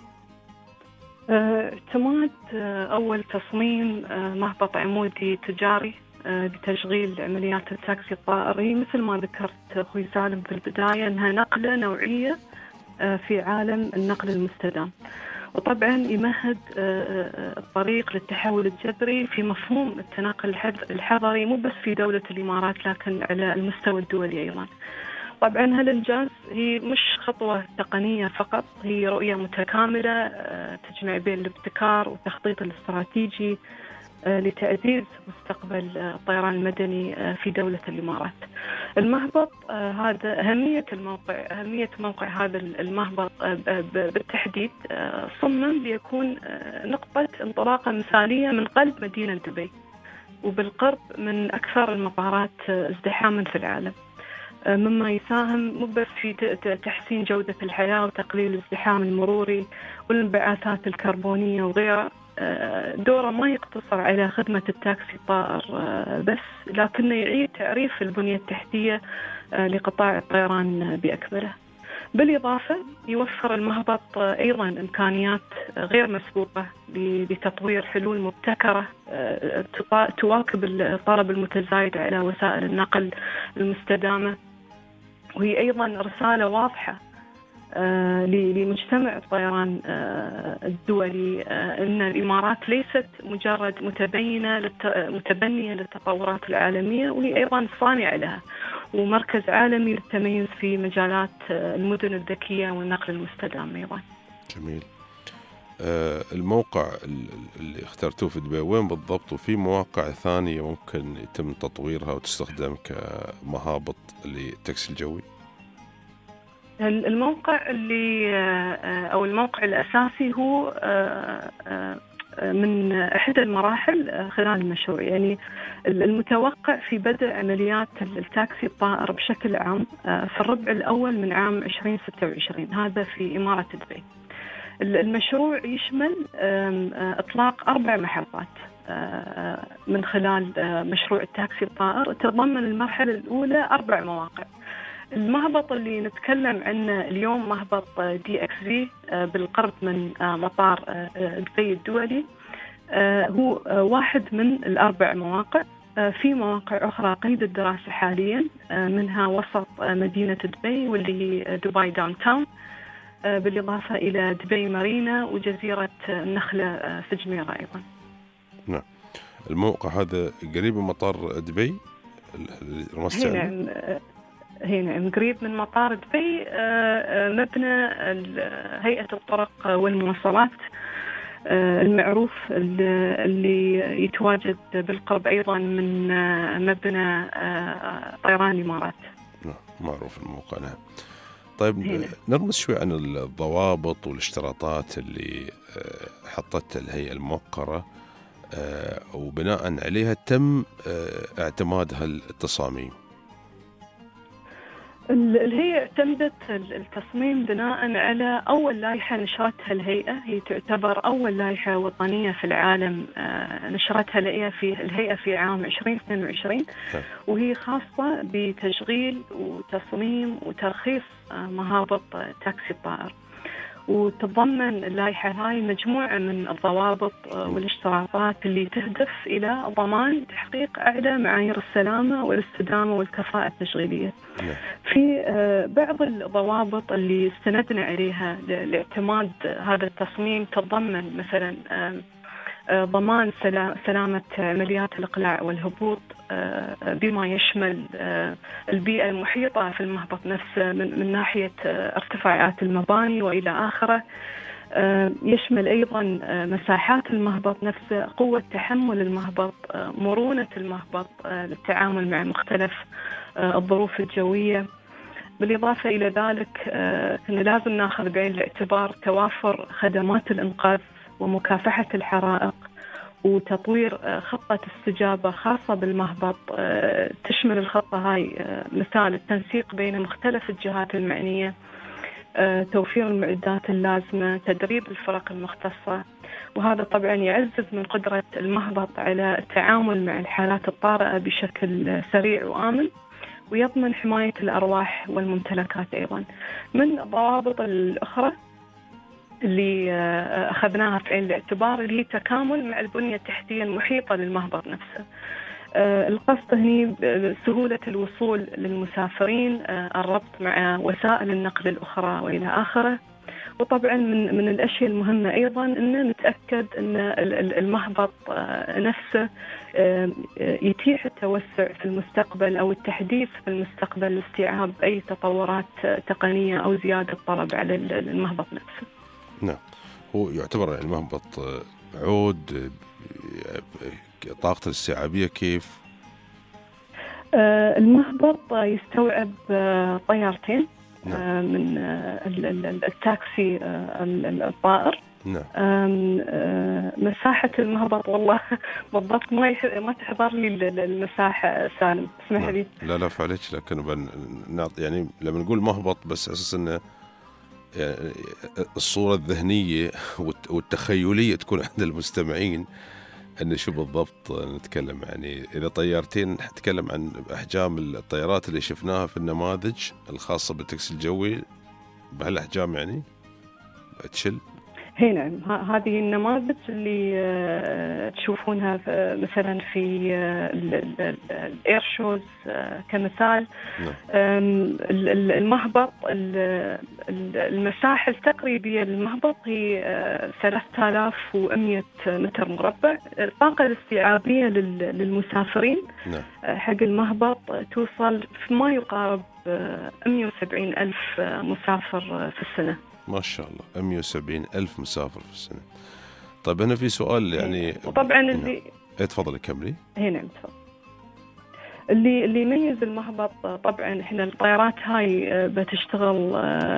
[SPEAKER 12] اعتماد أول تصميم مهبط عمودي تجاري لتشغيل عمليات التاكسي الطائري، مثل ما ذكرت أخوي سالم في البداية أنها نقلة نوعية في عالم النقل المستدام، وطبعا يمهد الطريق للتحول الجذري في مفهوم التنقل الحضري، مو بس في دولة الإمارات لكن على المستوى الدولي أيضا. طبعا هالإنجاز هي مش خطوة تقنية فقط، هي رؤية متكاملة تجمع بين الابتكار والتخطيط الاستراتيجي لتعزيز مستقبل الطيران المدني في دولة الإمارات. المهبط هذا أهمية موقع هذا المهبط بالتحديد صمم ليكون نقطة انطلاقة مثالية من قلب مدينة دبي، وبالقرب من أكثر المطارات ازدحاما في العالم، مما يساهم مو بس في تحسين جودة الحياة وتقليل الازدحام المروري والانبعاثات الكربونية وغيرها. دوره ما يقتصر على خدمة التاكسي الطائر بس، لكنه يعيد تعريف البنية التحتية لقطاع الطيران بأكمله. بالإضافة يوفر المهبط أيضا إمكانيات غير مسبوقة لتطوير حلول مبتكرة تواكب الطلب المتزايد على وسائل النقل المستدامة، وهي أيضا رسالة واضحة لمجتمع الطيران الدولي أن الإمارات ليست مجرد متبنية للتطورات العالمية، وهي أيضا صانعة لها ومركز عالمي للتميز في مجالات المدن الذكية والنقل المستدام أيضا.
[SPEAKER 3] جميل. الموقع اللي اخترتوه في دبي وين بالضبط، وفي مواقع ثانية ممكن يتم تطويرها وتستخدم كمهابط للتاكسي الجوي؟
[SPEAKER 12] الموقع أو الموقع الأساسي هو من إحدى المراحل خلال المشروع. يعني المتوقع في بدء عمليات التاكسي الطائر بشكل عام في الربع الأول من عام 2026، هذا في إمارة دبي. المشروع يشمل إطلاق 4 محطات من خلال مشروع التاكسي الطائر. تتضمن المرحلة الأولى 4 مواقع. المهبط اللي نتكلم عنه اليوم مهبط DXV بالقرب من مطار دبي الدولي، هو واحد من ال4 مواقع. في مواقع أخرى قيد الدراسة حاليا، منها وسط مدينة دبي واللي هي دبي داون تاون، بالإضافة إلى دبي مارينا وجزيرة النخلة في جميرة أيضا.
[SPEAKER 3] نعم. الموقع هذا قريب من مطار دبي؟
[SPEAKER 12] هي نعم قريب من مطار دبي، مبنى هيئة الطرق والمواصلات المعروف اللي يتواجد بالقرب أيضا من مبنى طيران الإمارات.
[SPEAKER 3] معروف الموقع. نعم. طيب نرمز شوي عن الضوابط والاشتراطات اللي حطتها الهيئة الموقرة وبناء عليها تم اعتماد هالتصاميم.
[SPEAKER 12] الهيئة اعتمدت التصميم بناء على أول لائحة نشرتها الهيئة. هي تعتبر أول لائحة وطنية في العالم نشرتها الهيئة في عام 2022، وهي خاصة بتشغيل وتصميم وترخيص مهابط تاكسي الطائر. وتتضمن اللائحة هاي مجموعة من الضوابط والاشتراطات اللي تهدف إلى ضمان تحقيق أعلى معايير السلامة والاستدامة والكفاءة التشغيلية. في بعض الضوابط اللي استندنا عليها لاعتماد هذا التصميم تتضمن مثلا ضمان سلامة عمليات الإقلاع والهبوط، بما يشمل البيئة المحيطة في المهبط نفسه من ناحية ارتفاعات المباني وإلى آخره. يشمل أيضا مساحات المهبط نفسه، قوة تحمل المهبط، مرونة المهبط للتعامل مع مختلف الظروف الجوية. بالإضافة إلى ذلك أنه لازم ناخذ بعين الاعتبار توافر خدمات الإنقاذ ومكافحة الحرائق، وتطوير خطة استجابة خاصة بالمهبط. تشمل الخطة هاي مثال التنسيق بين مختلف الجهات المعنية، توفير المعدات اللازمة، تدريب الفرق المختصة، وهذا طبعا يعزز من قدرة المهبط على التعامل مع الحالات الطارئة بشكل سريع وآمن، ويضمن حماية الأرواح والممتلكات أيضا. من الضوابط الأخرى اللي أخذناها في عين الاعتبار اللي هي تكامل مع البنية التحتية المحيطة للمهبط نفسه. القصد هني سهولة الوصول للمسافرين، الربط مع وسائل النقل الأخرى وإلى آخره، وطبعا من الأشياء المهمة أيضا أن نتأكد أن المهبط نفسه يتيح التوسع في المستقبل أو التحديث في المستقبل لاستيعاب أي تطورات تقنية أو زيادة طلب على المهبط نفسه.
[SPEAKER 3] نعم، هو يعتبر المهبط عود طاقة الاستيعابية كيف؟
[SPEAKER 12] المهبط يستوعب طيارتين من التاكسي الطائر.
[SPEAKER 3] نعم.
[SPEAKER 12] مساحة المهبط والله بالضبط ما تحضر لي المساحة سالم، اسمح لي.
[SPEAKER 3] لا فعليك، لكن يعني لما نقول مهبط بس أساس أنه يعني الصورة الذهنية والتخيلية تكون عند المستمعين أن شو بالضبط نتكلم. يعني إذا طيارتين نتكلم عن أحجام الطيارات اللي شفناها في النماذج الخاصة بالتاكسي الجوي بهالأحجام يعني تشل.
[SPEAKER 12] هي نعم، هذه النماذج اللي تشوفونها مثلا في الاير شوز كمثال. المهبط المساحة التقريبية للمهبط هي 3100 متر مربع. الطاقة الاستيعابية للمسافرين حق المهبط توصل في ما يقارب 170 ألف مسافر في السنة.
[SPEAKER 3] ما شاء الله، 170 ألف مسافر في السنة. طيب هنا في سؤال يعني
[SPEAKER 12] طبعا اللي
[SPEAKER 3] تفضلي كملي.
[SPEAKER 12] هنا تفضل. اللي يميز المهبط طبعا احنا الطائرات هاي بتشتغل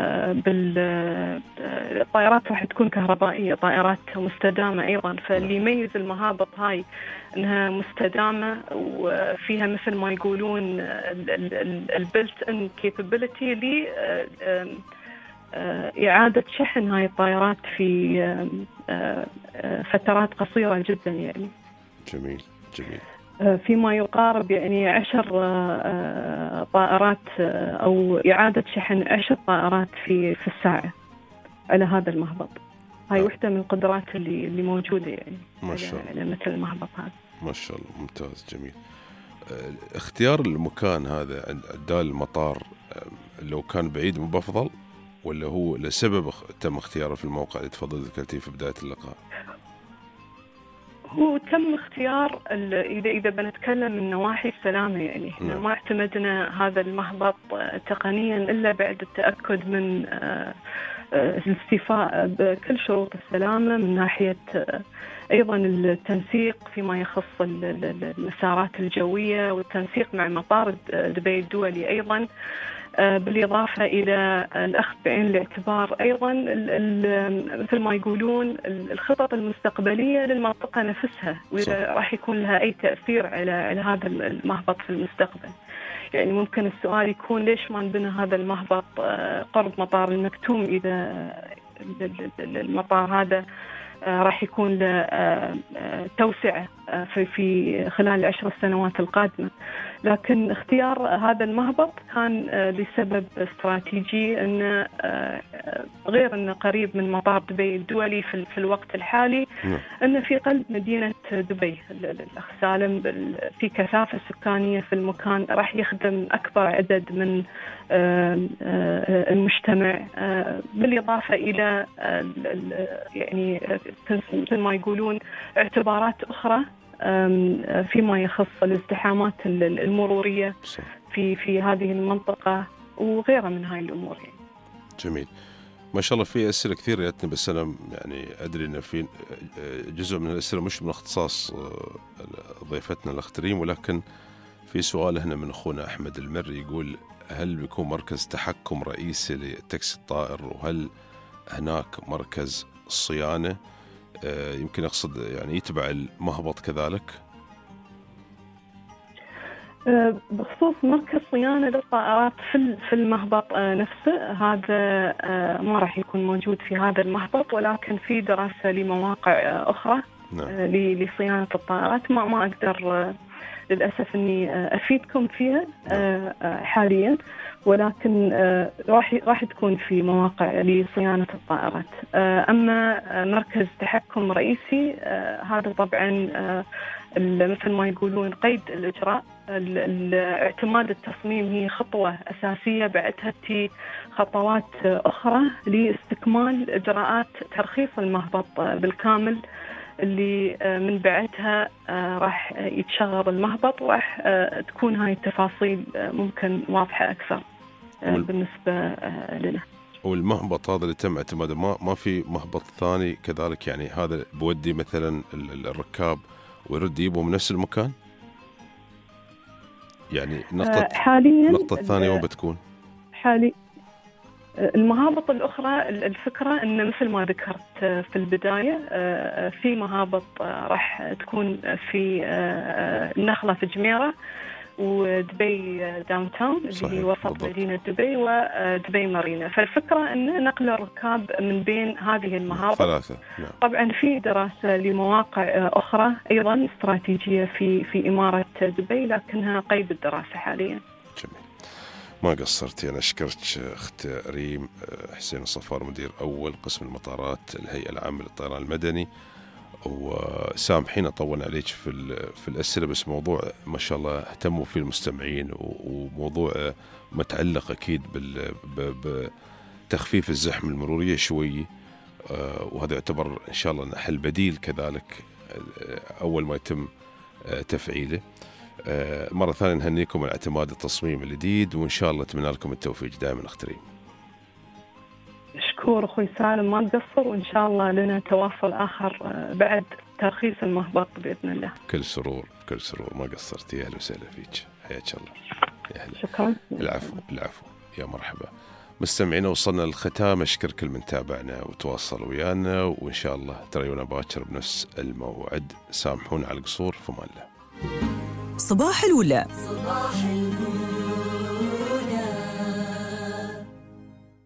[SPEAKER 12] الطائرات راح تكون كهربائية، طائرات مستدامة ايضا. فاللي يميز المهابط هاي انها مستدامة وفيها مثل ما يقولون البلت ان كيبابيلتي لي إعادة شحن هاي الطائرات في فترات قصيرة جدا يعني.
[SPEAKER 3] جميل.
[SPEAKER 12] فيما يقارب يعني 10 طائرات أو إعادة شحن 10 طائرات في الساعة على هذا المهبط. هاي واحدة من القدرات اللي موجودة يعني
[SPEAKER 3] ما شاء الله
[SPEAKER 12] على مثل المهبط هذا.
[SPEAKER 3] ما شاء الله، ممتاز جميل. اختيار المكان هذا عند المطار لو كان بعيد مو بأفضل ولا هو لسبب تم اختياره في الموقع اللي تفضل ذكرتيه في بداية اللقاء؟
[SPEAKER 12] هو تم اختيار إذا بنتكلم من نواحي السلامة يعني احنا ما اعتمدنا هذا المهبط تقنيا إلا بعد التأكد من الاستيفاء بكل شروط السلامة من ناحية أيضا التنسيق فيما يخص المسارات الجوية والتنسيق مع مطار دبي الدولي أيضا، بالإضافة إلى الأخذ بعين الاعتبار أيضا مثل ما يقولون الخطط المستقبلية للمنطقة نفسها، وإذا راح يكون لها أي تأثير على هذا المهبط في المستقبل. يعني ممكن السؤال يكون ليش ما نبنى هذا المهبط قرب مطار المكتوم إذا المطار هذا راح يكون له توسعة في خلال 10 سنوات القادمة. لكن اختيار هذا المهبط كان لسبب استراتيجي، أنه غير أنه قريب من مطار دبي الدولي في الوقت الحالي، أنه في قلب مدينة دبي. الأخ سالم في كثافة سكانية في المكان، راح يخدم أكبر عدد من المجتمع، بالإضافة إلى يعني مثل ما يقولون اعتبارات أخرى فيما يخص الازدحامات المرورية في هذه المنطقة وغيرها من هاي الأمور يعني.
[SPEAKER 3] جميل، ما شاء الله. في أسئلة كثير جاتني، بس أنا يعني أدري أن في جزء من الأسئلة مش من اختصاص ضيفتنا الأخ تريم، ولكن في سؤال هنا من أخونا أحمد المري يقول: هل بيكون مركز تحكم رئيسي لتاكسي الطائر؟ وهل هناك مركز صيانة يمكن أقصد يعني يتبع المهبط كذلك؟
[SPEAKER 12] بخصوص مركز صيانة للطائرات في المهبط نفسه، هذا ما راح يكون موجود في هذا المهبط، ولكن في دراسة لمواقع أخرى لصيانة الطائرات. ما أقدر للأسف أني أفيدكم فيها حاليا، ولكن راح تكون في مواقع لصيانة الطائرات. أما مركز تحكم رئيسي هذا طبعا مثل ما يقولون قيد الإجراء. اعتماد التصميم هي خطوة أساسية، بعدها تأتي خطوات أخرى لاستكمال إجراءات ترخيص المهبط بالكامل، اللي من بعدها راح يتشغل المهبط، وراح تكون هاي التفاصيل ممكن واضحة أكثر بالنسبة لنا.
[SPEAKER 3] والمهبط هذا اللي تم اعتماده ما في مهبط ثاني كذلك؟ يعني هذا بودي مثلا الركاب ويرد يجيبوا من نفس المكان؟ يعني النقطة الثانية وين بتكون؟
[SPEAKER 12] حالي المهابط الأخرى الفكرة أن مثل ما ذكرت في البداية في مهابط راح تكون في النخلة في جميرة ودبي داون تاون اللي هي وسط مدينة دبي ودبي مارينا. فالفكرة أن نقل الركاب من بين هذه المهابط
[SPEAKER 3] ثلاثة. نعم.
[SPEAKER 12] طبعا في دراسة لمواقع أخرى أيضا استراتيجية في إمارة دبي، لكنها قيد الدراسة حاليا.
[SPEAKER 3] جميل، ما قصرتي. أنا أشكرك أخت ريم حسين الصفار، مدير أول قسم المطارات الهيئة العامة للطيران المدني. وسامحين طولنا عليك في الأسئلة، بس موضوع ما شاء الله اهتموا فيه المستمعين، وموضوع متعلق أكيد بتخفيف الزحمة المرورية شوي، وهذا يعتبر إن شاء الله حل بديل كذلك أول ما يتم تفعيله. مرة ثانية نهنيكم على اعتماد التصميم الجديد، وإن شاء الله أتمنى لكم التوفيق دائما أخت ريم.
[SPEAKER 12] مشكور أخوي سالم، ما تقصر، وإن شاء الله لنا تواصل آخر بعد ترخيص المهبط بإذن الله.
[SPEAKER 3] كل سرور كل سرور، ما قصرتي. أهلا وسهلا فيك، حياك الله. يا هلا.
[SPEAKER 12] شكرا.
[SPEAKER 3] العفو يا مرحبا. مستمعينا وصلنا للختام، أشكر كل من تابعنا وتواصل ويانا، وإن شاء الله تريونا باكر بنفس الموعد. سامحونا على القصور، فمان الله.
[SPEAKER 5] صباح الولا.
[SPEAKER 2] صباح الولا.